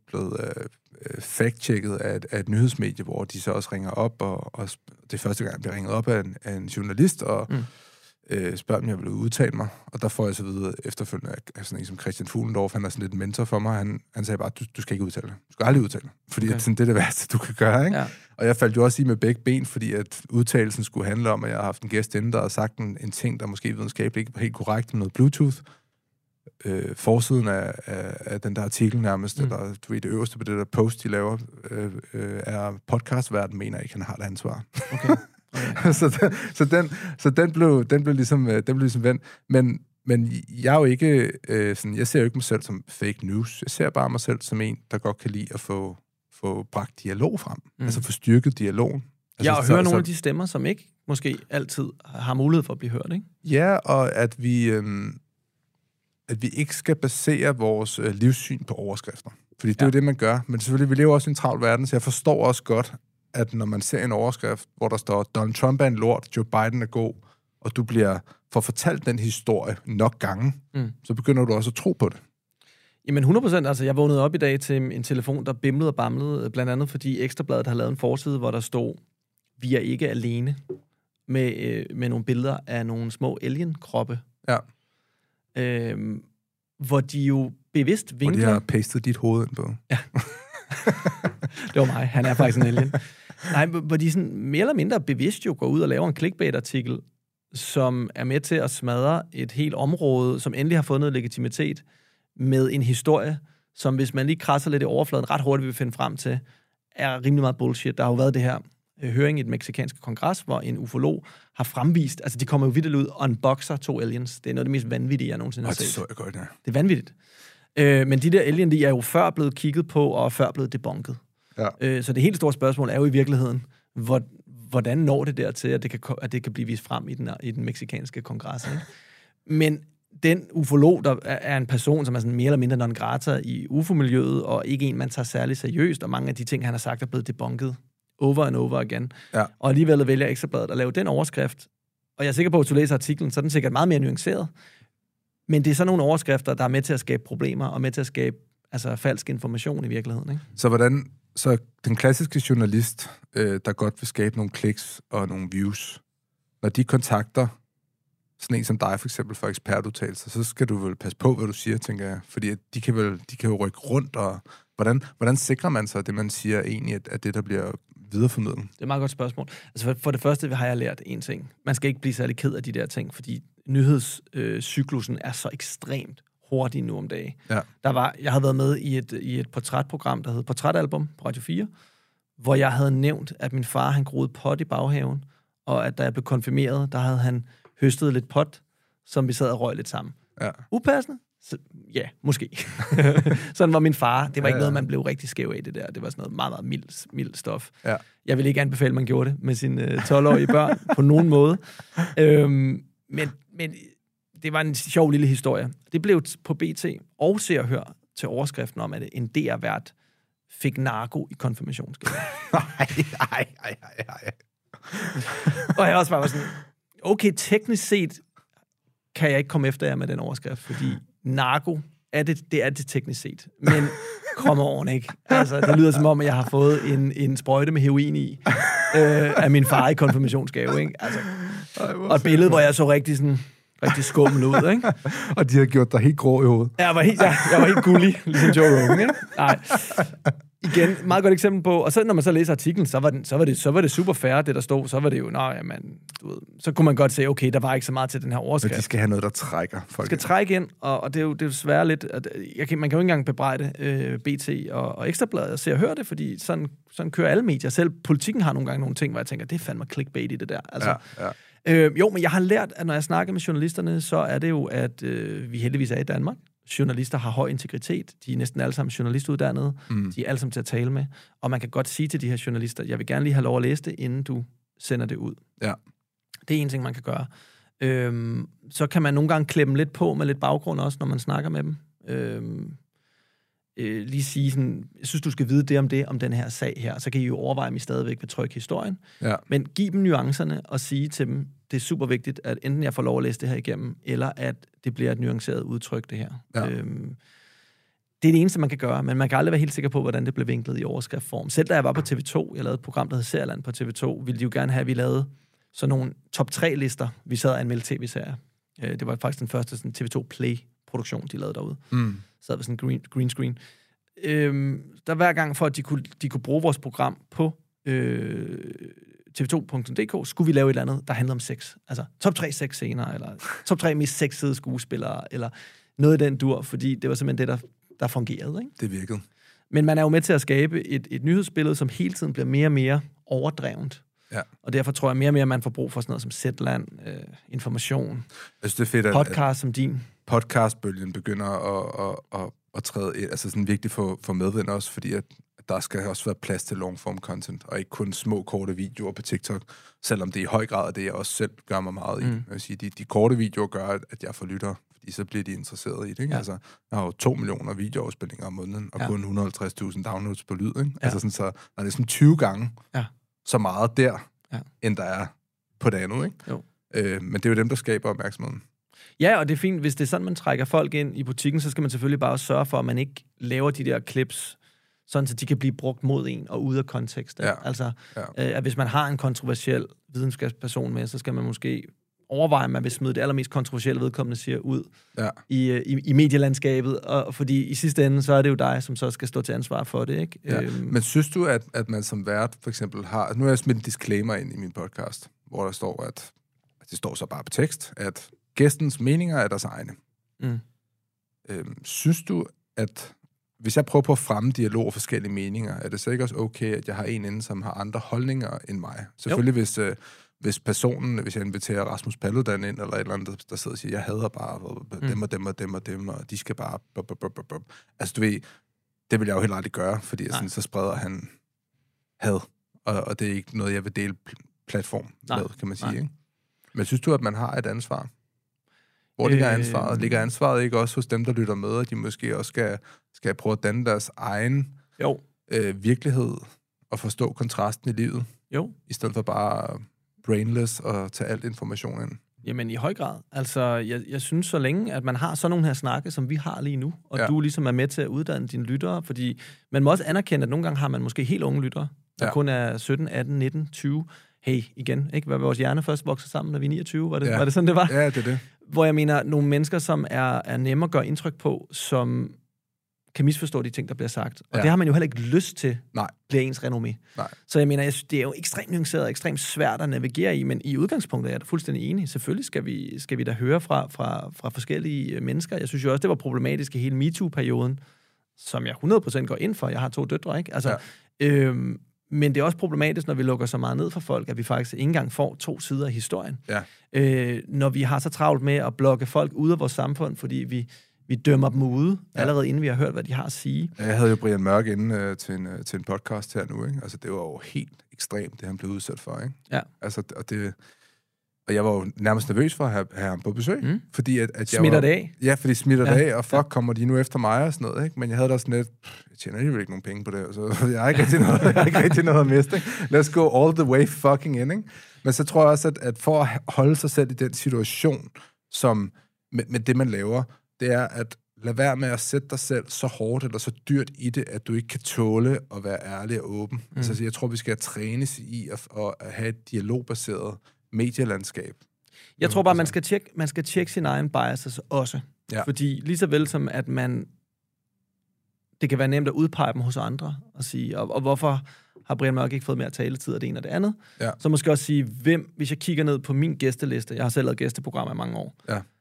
fact-checket af et nyhedsmedie, hvor de så også ringer op, og det er første gang, jeg bliver ringet op af en journalist, og spørger, om jeg vil udtale mig. Og der får jeg så videre efterfølgende af sådan en som Christian Fuglendorf, han er sådan lidt mentor for mig, han sagde bare, du skal ikke udtale dig. Du skal aldrig udtale dig. Fordi okay. Det er det værste, du kan gøre, ikke? Ja. Og jeg faldt jo også i med begge ben, fordi at udtalelsen skulle handle om, at jeg har haft en gæst inde, der har sagt en ting, der måske videnskabeligt ikke var helt korrekt, med noget Bluetooth. Forsiden af den der artikel nærmest, eller du ved, det øverste på det der post, de laver, er podcastverden, mener ikke, han har et ansvar. Okay. så den blev ligesom vendt. Men jeg er jo ikke sådan, jeg ser jo ikke mig selv som fake news. Jeg ser bare mig selv som en, der godt kan lide at få bragt dialog frem. Altså få styrket dialogen. Altså, og høre nogle af de stemmer, som ikke måske altid har mulighed for at blive hørt, ikke? Ja, og at vi ikke skal basere vores livssyn på overskrifter. Fordi det er jo det, man gør. Men selvfølgelig, vi lever også i en travl verden, så jeg forstår også godt, at når man ser en overskrift, hvor der står, Donald Trump er en lort, Joe Biden er god, og du bliver får fortalt den historie nok gange, så begynder du også at tro på det. Jamen 100%. Altså, jeg vågnede op i dag til en telefon, der bimlede og bamlede, blandt andet fordi Ekstrabladet har lavet en forside, hvor der stod, vi er ikke alene, med nogle billeder af nogle små alien-kroppe. Ja. Hvor de jo bevidst vinkler... Hvor de har pastet dit hoved ind på. Ja. Det var mig. Han er faktisk en alien. Nej, hvor de sådan mere eller mindre bevidst jo går ud og laver en clickbait-artikel, som er med til at smadre et helt område, som endelig har fået noget legitimitet, med en historie, som hvis man lige krasser lidt i overfladen, ret hurtigt vil finde frem til, er rimelig meget bullshit. Der har jo været det her høring i den mexikanske kongres, hvor en ufolog har fremvist, altså de kommer jo vildt ud og unboxer 2 aliens. Det er noget af det mest vanvittige, jeg nogensinde har set. Det så jeg godt, ja. Det er vanvittigt. Men de der alien, de er jo før blevet kigget på, og før blevet debunket. Ja. Så det helt store spørgsmål er jo i virkeligheden, hvordan når det dertil, at det kan blive vist frem i den mexikanske kongres. Ikke? Men den ufolog, der er en person, som er sådan mere eller mindre non grata i UFO-miljøet, og ikke en, man tager særlig seriøst, og mange af de ting, han har sagt, er blevet debunket over and over again. Ja. Og alligevel vælger Ekstrabladet at lave den overskrift. Og jeg er sikker på, at du læser artiklen, så er den sikkert meget mere nuanceret. Men det er sådan nogle overskrifter, der er med til at skabe problemer, og med til at skabe falsk information i virkeligheden. Ikke? Så den klassiske journalist, der godt vil skabe nogle kliks og nogle views, når de kontakter sådan en som dig, for eksempel for ekspertudtalelser, så skal du vel passe på, hvad du siger, tænker jeg. Fordi de kan jo rykke rundt, og hvordan sikrer man sig, at det, man siger, egentlig er det, der bliver videreformidlet? Det er et meget godt spørgsmål. Altså for det første har jeg lært en ting. Man skal ikke blive særlig ked af de der ting, fordi nyhedscyklusen er så ekstremt hurtig nu om dagen. Ja. Jeg havde været med i et portrætprogram, der hed Portrætalbum på Radio 4, hvor jeg havde nævnt, at min far, han groede pot i baghaven, og at da jeg blev konfirmeret, der havde han høstet lidt pot, som vi sad og røg lidt sammen. Ja. Upassende? Så, ja, måske. Sådan var min far. Det var ikke noget, man blev rigtig skæv af det der. Det var sådan noget meget, meget mild stof. Ja. Jeg vil ikke anbefale, at man gjorde det med sine 12-årige børn på nogen måde. Men det var en sjov lille historie. Det blev på BT og Se og Hør til overskriften om, at en DR-vært fik narko i konfirmationsgave. Nej. Og jeg også bare var sådan, okay, teknisk set kan jeg ikke komme efter jer med den overskrift, fordi narko det er det teknisk set. Men kom over, ikke? Altså, det lyder som om, at jeg har fået en sprøjte med heroin i af min far i konfirmationsgave, ikke? Altså, og et billede, hvor jeg så rigtig skummel ud, ikke? Og de har gjort dig helt grå i hovedet. Jeg var helt gullig, ligesom Joe Rogan, ikke? Nej. Igen, meget godt eksempel på, og så når man så læser artiklen, så var det super fair, det der stod, så var det jo, så kunne man godt se, okay, der var ikke så meget til den her overskrift. Men de skal have noget, der trækker folk. De skal trække ind, og det er jo svært lidt, at man kan jo ikke engang bebrejde BT og Ekstrabladet, og Se og Hør det, fordi sådan kører alle medier. Selv Politikken har nogle gange nogle ting, hvor jeg tænker, det er fandme clickbait i det der. Altså, ja. Jo, men jeg har lært, at når jeg snakker med journalisterne, så er det jo, at vi heldigvis er i Danmark. Journalister har høj integritet. De er næsten alle sammen journalistuddannede. De er alle sammen til at tale med. Og man kan godt sige til de her journalister, jeg vil gerne lige have lov at læse det, inden du sender det ud. Ja. Det er en ting, man kan gøre. Så kan man nogle gange klemme lidt på med lidt baggrund også, når man snakker med dem. Lige sige sådan, jeg synes, du skal vide om den her sag her. Så kan I jo overveje, om I stadigvæk vil trykke historien. Ja. Men giv dem nuancerne og sige til dem, det er super vigtigt, at enten jeg får lov at læse det her igennem, eller at det bliver et nuanceret udtryk, det her. Ja. Det er det eneste, man kan gøre, men man kan aldrig være helt sikker på, hvordan det blev vinklet i overskriftform. Selv da jeg var på TV2, jeg lavede et program, der hed Serieland på TV2, ville de jo gerne have, at vi lavede sådan nogle top 3-lister. Vi sad og anmeldte tv-serier. Det var faktisk den første sådan, TV2 Play-produktion, de lavede derude. Sad ved sådan en green screen. Der hver gang, for at de kunne bruge vores program på tv2.dk, skulle vi lave et eller andet, der handlede om sex. Altså top 3 sexscener, eller top 3 mest sexede skuespillere, eller noget i den dur, fordi det var simpelthen det, der fungerede. Ikke? Det virkede. Men man er jo med til at skabe et nyhedsbillede, som hele tiden bliver mere og mere overdrevent. Ja. Og derfor tror jeg mere og mere, man får brug for sådan noget som Zetland, information, det er fedt, podcast som din. Podcastbølgen begynder at træde ind, altså sådan vigtigt for medvind også, fordi at der skal også være plads til longform content, og ikke kun små, korte videoer på TikTok, selvom det i høj grad er det, jeg også selv gør mig meget i. Jeg vil sige, de korte videoer gør, at jeg får lyttere, fordi så bliver de interesseret i det. Ikke? Ja. Altså, jeg har jo 2 millioner videoafspilninger om måneden, og kun 150.000 downloads på lyd. Ikke? Ja. Altså sådan, så der er næsten 20 gange så meget der, end der er på det andet. Ikke? Jo. Men det er jo dem, der skaber opmærksomheden. Ja, og det er fint, hvis det er sådan, man trækker folk ind i butikken, så skal man selvfølgelig bare også sørge for, at man ikke laver de der clips, sådan så de kan blive brugt mod en og ude af kontekst. Ja. Altså, at hvis man har en kontroversiel videnskabsperson med, så skal man måske overveje, at man vil smide det allermest kontroversielle vedkommende siger ud i medielandskabet, og fordi i sidste ende, så er det jo dig, som så skal stå til ansvar for det, ikke? Ja. Men synes du, at man som vært for eksempel har... Nu har jeg smidt en disclaimer ind i min podcast, hvor der står, at det står så bare på tekst, at gæstens meninger er deres egne. Synes du, at hvis jeg prøver på at fremme dialog og forskellige meninger, er det så ikke også okay, at jeg har en inde, som har andre holdninger end mig? Selvfølgelig, hvis jeg inviterer Rasmus Paludan ind, eller et eller andet, der sidder og siger, jeg hader bare dem, og de skal bare... Altså, du ved, det vil jeg jo heller aldrig gøre, fordi sådan, så spreder han had, og det er ikke noget, jeg vil dele platform med, kan man sige, ikke? Men synes du, at man har et ansvar? Hvor ligger ansvaret? Ligger ansvaret ikke også hos dem, der lytter med, at de måske også skal prøve at danne deres egen virkelighed og forstå kontrasten i livet? Jo. I stedet for bare brainless og tage alt information ind? Jamen i høj grad. Altså, jeg synes så længe, at man har sådan nogle her snakke, som vi har lige nu, og du ligesom er med til at uddanne dine lyttere, fordi man må også anerkende, at nogle gange har man måske helt unge lyttere, der kun er 17, 18, 19, 20. Hey, igen, ikke? Hvad vores hjerne først vokser sammen, når vi er 29? Var det sådan, det var? Ja, det er det. Hvor jeg mener, nogle mennesker, som er nemme at gøre indtryk på, som kan misforstå de ting, der bliver sagt. Og det har man jo heller ikke lyst til, bliver ens renommé. Så jeg mener, det er jo ekstremt nuanceret og ekstremt svært at navigere i, men i udgangspunktet er jeg da fuldstændig enig. Selvfølgelig skal vi da høre fra forskellige mennesker. Jeg synes jo også, det var problematisk i hele MeToo-perioden, som jeg 100% går ind for. Jeg har 2 døtre, ikke? Altså, men det er også problematisk, når vi lukker så meget ned for folk, at vi faktisk ikke engang får 2 sider af historien. Når vi har så travlt med at blokke folk ud af vores samfund, fordi vi dømmer dem ude, allerede inden vi har hørt, hvad de har at sige. Jeg havde jo Brian Mørk inde til en podcast her nu, ikke? Altså, det var jo helt ekstremt, det han blev udsat for, ikke? Ja. Altså, og jeg var jo nærmest nervøs for at have ham på besøg, fordi at jeg smitter det af? Ja, fordi smitter det af, og kommer de nu efter mig og sådan noget, ikke? Men jeg havde da sådan lidt, jeg tjener jo ikke nogen penge på det, så jeg har ikke rigtig noget at miste, ikke? Let's go all the way fucking in, ikke? Men så tror jeg også, at for at holde sig selv i den situation, som med det, man laver, det er at lade være med at sætte dig selv så hårdt eller så dyrt i det, at du ikke kan tåle at være ærlig og åben. Altså, jeg tror, vi skal trænes i at have et dialogbaseret medielandskab. Jeg tror bare, man skal tjekke sin egen biases også. Ja. Fordi lige så vel som, at det kan være nemt at udpege dem hos andre, og sige, og hvorfor har Brian Mørk ikke fået mere taletid af det ene og det andet? Ja. Så måske også sige, hvis jeg kigger ned på min gæsteliste, jeg har selv lavet gæsteprogrammer i mange år,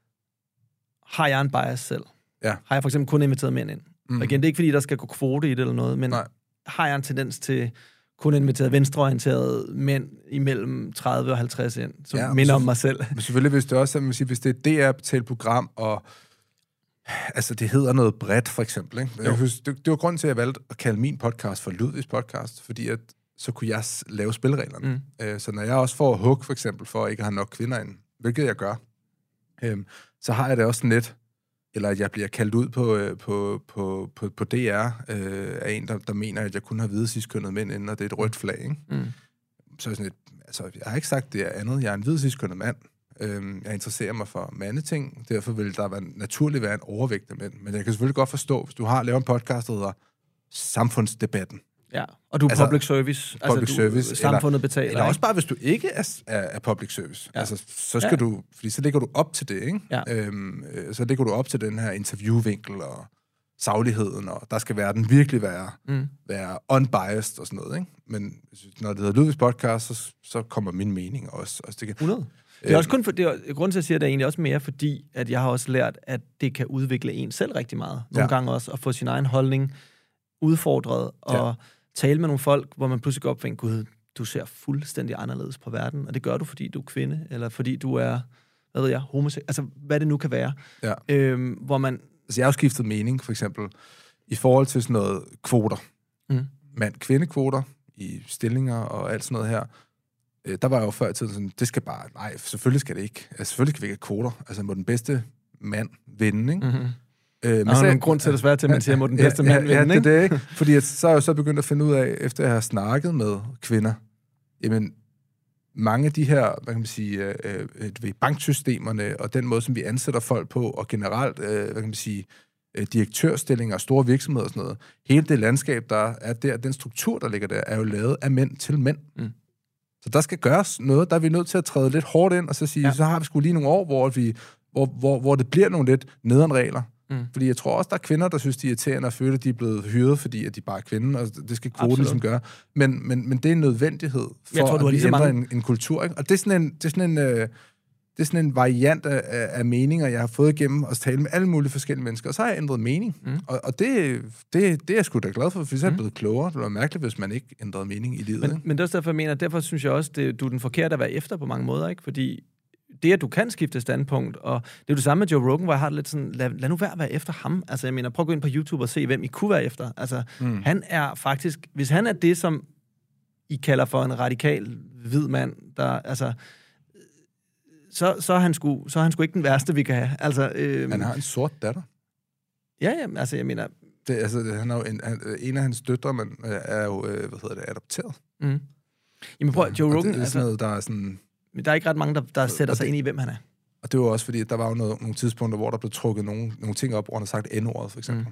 har jeg en bias selv? Ja. Har jeg for eksempel kun inviteret mænd ind? Og igen, det er ikke fordi, der skal gå kvote i det eller noget, men har jeg en tendens til kun inviteret venstreorienterede mænd imellem 30 og 50 ind, som minder om mig selv. Men selvfølgelig, hvis det også hvis det er et DR-betalt program, og altså, det hedder noget bredt, for eksempel, ikke? Det var grunden til, at jeg valgte at kalde min podcast for Ludvigs podcast, fordi at så kunne jeg lave spilreglerne. Så når jeg også får hug, for eksempel, for at ikke have nok kvinder ind, hvilket jeg gør, så har jeg det også lidt, eller at jeg bliver kaldt ud på DR af en, der mener, at jeg kun har hvide cis-kønnede mænd inden, og det er et rødt flag, ikke? Så er sådan altså, jeg har ikke sagt, det er andet. Jeg er en hvid cis-kønnet mand. Jeg interesserer mig for mandeting. Derfor vil der naturligt være en overvægt af mænd. Men jeg kan selvfølgelig godt forstå, hvis du har lavet en podcast, der hedder Samfundsdebatten. Ja, og du er public service. Public service. Samfundet betaler. Eller også bare, hvis du ikke er public service. Ja. Altså, så skal du... Fordi så ligger du op til det, ikke? Ja. Så ligger du op til den her interviewvinkel og sagligheden, og der skal virkelig være unbiased og sådan noget, ikke? Men når det hedder Ludvigs podcast, så kommer min mening også. 100. Det er også kun grunden til at sige, at det er egentlig også mere, fordi at jeg har også lært, at det kan udvikle en selv rigtig meget. Nogle gange også at få sin egen holdning udfordret, og tale med nogle folk, hvor man pludselig går op og tænker, gud, du ser fuldstændig anderledes på verden, og det gør du, fordi du er kvinde, eller fordi du er, hvad ved jeg, homoseksuel, altså hvad det nu kan være. Ja. Hvor man... Altså jeg har jo skiftet mening, for eksempel, i forhold til sådan noget kvoter. Mand-kvindekvoter i stillinger og alt sådan noget her. Der var jeg jo før i tiden sådan, det skal bare, nej, selvfølgelig skal det ikke. Altså, selvfølgelig skal vi ikke have kvoter. Altså må den bedste mand vinde, ikke? Men der er en grund til, at det svært til, at man siger, at den bedste mand vinde, ikke? Det, ikke? Fordi så er jeg jo så begyndt at finde ud af, efter jeg har snakket med kvinder, jamen, mange af de her, hvad kan man sige, banksystemerne, og den måde, som vi ansætter folk på, og generelt, hvad kan man sige, direktørstillinger og store virksomheder og sådan noget. Hele det landskab, der er der, den struktur, der ligger der, er jo lavet af mænd til mænd. Så der skal gøres noget, der er vi nødt til at træde lidt hårdt ind, og så sige, så har vi sgu lige nogle år, hvor det bliver nogle lidt nederen regler. Fordi jeg tror også, der er kvinder, der synes, de er irriterende og føler, at de er blevet hyret, fordi at de bare er kvinde, og det skal kvoten ligesom gøre. Men det er en nødvendighed for at vi ændrer en kultur. Ikke? Og det er sådan en variant af meninger, jeg har fået igennem at tale med alle mulige forskellige mennesker, og så har jeg ændret mening. Og det er jeg sgu da glad for, for så er jeg blevet klogere. Det var mærkeligt, hvis man ikke ændrede mening i livet. Men det er også derfor, jeg mener, derfor synes jeg også, du er den forkerte at være efter på mange måder, ikke? Fordi det, at du kan skifte standpunkt, og det er jo det samme med Joe Rogan, hvor jeg har det lidt sådan, lad nu være efter ham. Altså, jeg mener, prøv at gå ind på YouTube og se, hvem I kunne være efter. Altså, han er faktisk, hvis han er det, som I kalder for en radikal hvid mand, der, altså, så er han sgu ikke den værste, vi kan have. Altså, han har en sort datter. Ja, altså, jeg mener... Han er jo en af hans døtre, men er jo, adopteret. Jamen prøv, Joe Rogan... Det er sådan noget, der er sådan... Men der er ikke ret mange, der sætter sig ind i, hvem han er. Og det var også fordi, der var jo nogle tidspunkter, hvor der blev trukket nogle ting op, hvor han har sagt N-ordet, for eksempel.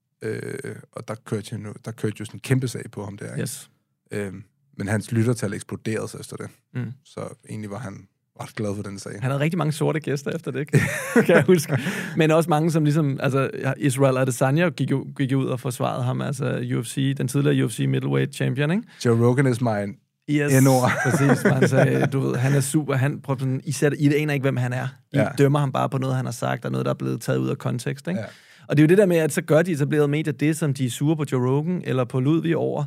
Og der kørte jo sådan en kæmpe sag på ham der. Ikke? Yes. Men hans lyttertal eksploderede sig efter det. Så egentlig var han ret glad for den sag. Han havde rigtig mange sorte gæster efter det, ikke? Kan jeg huske. Men også mange, som ligesom... Altså, Israel Adesanya gik ud og forsvarede ham. Altså, den tidligere UFC middleweight champion, ikke? Joe Rogan is mine. Yes, præcis. Han sagde, du ved, han er super. I aner ikke, hvem han er. I dømmer ham bare på noget, han har sagt, og noget, der er blevet taget ud af kontekst. Ikke? Ja. Og det er jo det der med, at så gør de etablerede medier det, som de er sure på Joe Rogan eller på Ludvig over,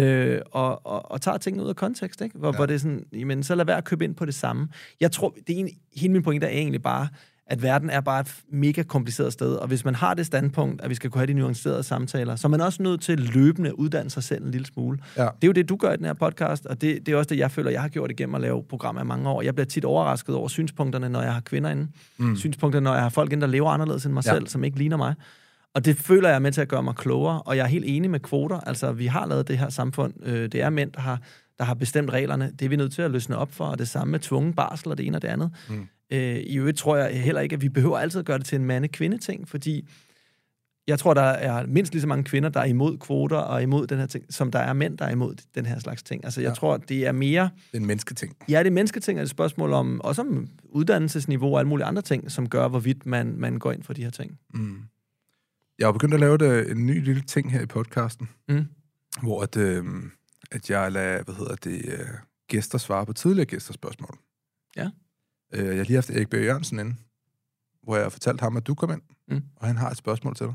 og tager tingene ud af kontekst. Ikke? Hvor det er sådan, jamen, så lad være at købe ind på det samme. Jeg tror, hele min pointe er egentlig bare, at verden er bare et mega kompliceret sted, og hvis man har det standpunkt, at vi skal kunne have de nuancerede samtaler, så er man også nødt til løbende at uddanne sig selv en lille smule. Ja. Det er jo det, du gør i den her podcast, og det er også det, jeg føler, jeg har gjort igennem at lave programmer i mange år. Jeg bliver tit overrasket over synspunkterne, når jeg har kvinder inde. Synspunkterne, når jeg har folk inde, der lever anderledes end mig selv, som ikke ligner mig. Og det føler jeg er med til at gøre mig klogere, og jeg er helt enig med kvoter. Altså, vi har lavet det her samfund. Det er mænd, der har bestemt reglerne. Det er vi nødt til at løsne op for, og det samme med tvungen barsel og det ene og det andet. I øvrigt tror jeg heller ikke, at vi behøver altid at gøre det til en mande-kvinde-ting, fordi jeg tror, der er mindst lige så mange kvinder, der er imod kvoter og imod den her ting, som der er mænd, der er imod den her slags ting. Altså, jeg tror, det er mere... Det er en mennesketing. Ja, det er mennesketing, og det er et spørgsmål om, også om uddannelsesniveau og alle mulige andre ting, som gør, hvorvidt man går ind for de her ting. Jeg har begyndt at lave en ny lille ting her i podcasten, hvor at jeg lader, gæster svare på tidligere gæsters spørgsmål. Ja. Jeg har lige haft Erik B. Jørgensen inde, hvor jeg har fortalt ham, at du kom ind, og han har et spørgsmål til dig.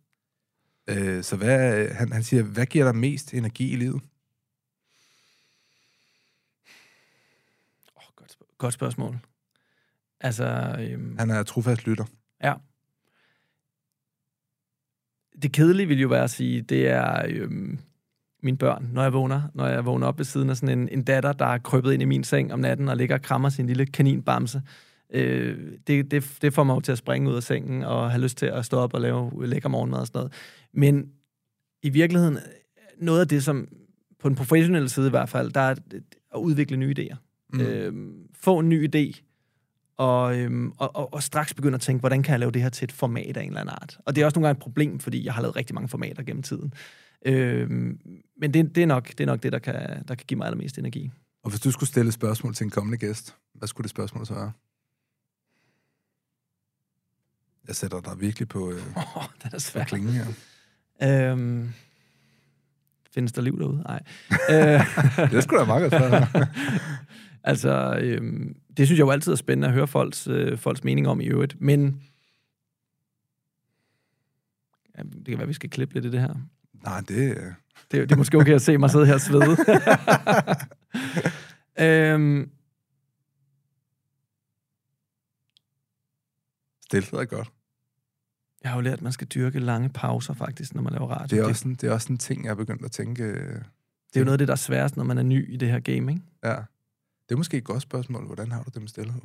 Ja. Så han siger, hvad giver dig mest energi i livet? Godt spørgsmål. Altså... Han er trofast lytter. Ja. Det kedelige vil jo være at sige, det er mine børn, når jeg vågner op ved siden af sådan en datter, der er krøbet ind i min seng om natten og ligger og krammer sin lille kaninbamse. Det får mig jo til at springe ud af sengen og have lyst til at stå op og lave lækker morgenmad og sådan noget. Men i virkeligheden, noget af det, som på den professionelle side i hvert fald, der er at udvikle nye idéer. Få en ny idé, og straks begynde at tænke, hvordan kan jeg lave det her til et format af en eller anden art. Og det er også nogle gange et problem, fordi jeg har lavet rigtig mange formater gennem tiden. Men det er nok det, der kan give mig allermest energi. Og hvis du skulle stille et spørgsmål til en kommende gæst, hvad skulle det spørgsmål så være? Jeg sætter dig virkelig på den er svær. Klingen her. Findes der liv derude? Nej. Det skulle da meget godt. Altså, det synes jeg jo altid er spændende at høre folks mening om i øvrigt, men det kan være, vi skal klippe lidt i det her. Nej, det er måske okay at se mig sidde her og svede. Stillet er godt. Jeg har jo lært, at man skal dyrke lange pauser, faktisk, når man laver radio. Det er også en ting, jeg er begyndt at tænke... Det er jo noget af det, der er sværest, når man er ny i det her game, ikke? Ja. Det er måske et godt spørgsmål. Hvordan har du det med stillhed?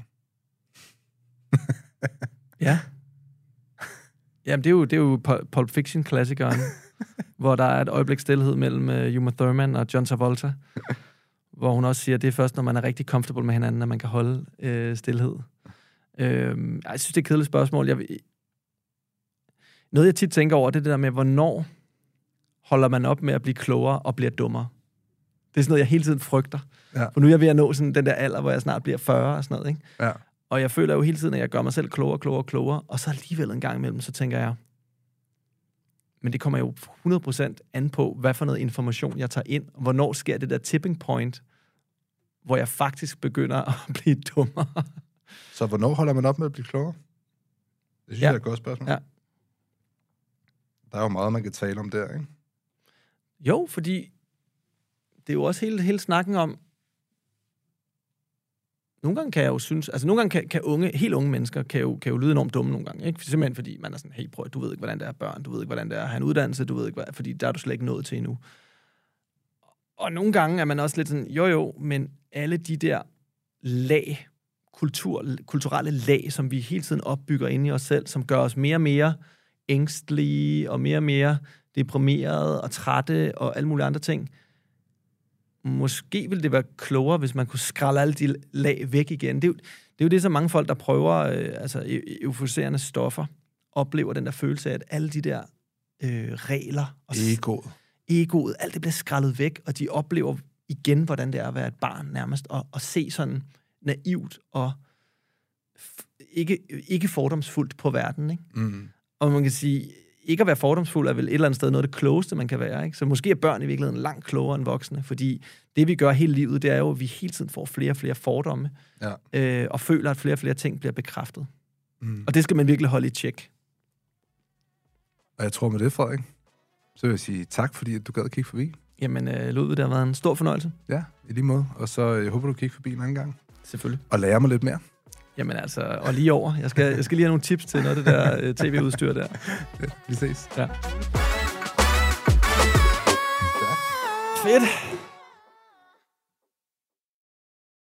Ja. Jamen, det er jo Pulp Fiction-klassikeren, hvor der er et øjeblik stillhed mellem Uma Thurman og John Travolta, hvor hun også siger, at det er først, når man er rigtig comfortable med hinanden, at man kan holde stilhed. Jeg synes, det er et kedeligt spørgsmål. Noget, jeg tit tænker over, det er det der med, hvornår holder man op med at blive klogere og bliver dummere. Det er sådan noget, jeg hele tiden frygter. Ja. For nu er jeg ved at nå sådan den der alder, hvor jeg snart bliver 40 og sådan noget, ikke? Ja. Og jeg føler jo hele tiden, at jeg gør mig selv klogere, og så alligevel en gang imellem, så tænker jeg, men det kommer jo 100% an på, hvad for noget information jeg tager ind, og hvornår sker det der tipping point, hvor jeg faktisk begynder at blive dummere. Så hvornår holder man op med at blive klogere? Det synes jeg er et godt spørgsmål. Ja. Der er jo meget, man kan tale om der, ikke? Jo, fordi det er jo også hele snakken om, nogle gange kan jeg jo synes, altså nogle gange kan helt unge mennesker kan jo lyde enormt dumme nogle gange, ikke? Simpelthen fordi man er sådan, hey, prøv, du ved ikke, hvordan det er børn, du ved ikke, hvordan det er at have en uddannelse, du ved ikke, fordi der er du slet ikke nået til endnu. Og nogle gange er man også lidt sådan, jo, men alle de der lag, kulturelle lag, som vi hele tiden opbygger inde i os selv, som gør os mere og mere ængstelige, og mere deprimerede, og trætte, og alle mulige andre ting. Måske ville det være klogere, hvis man kunne skrælle alle de lag væk igen. Det er jo det, som mange folk, der prøver euforiserende stoffer, oplever den der følelse af, at alle de der regler og egoet, alt det bliver skrællet væk, og de oplever igen, hvordan det er at være et barn nærmest, og se sådan naivt og ikke fordomsfuldt på verden, ikke? Mm. Og man kan sige, ikke at være fordomsfuld er vel et eller andet sted noget af det klogeste, man kan være, ikke? Så måske er børn i virkeligheden langt klogere end voksne, fordi det, vi gør hele livet, det er jo, at vi hele tiden får flere og flere fordomme, og føler, at flere og flere ting bliver bekræftet. Mm. Og det skal man virkelig holde i tjek. Og jeg tror med det, Frederik, så vil jeg sige tak, fordi du gad at kigge forbi. Jamen, Ludvig, det har været en stor fornøjelse. Ja, i lige måde. Og så jeg håber, du kigger forbi en anden gang. Selvfølgelig. Og lærer mig lidt mere. Jamen altså, og lige over. Jeg skal lige have nogle tips til noget af det der tv-udstyr der. Ja, vi ses. Ja. Fedt.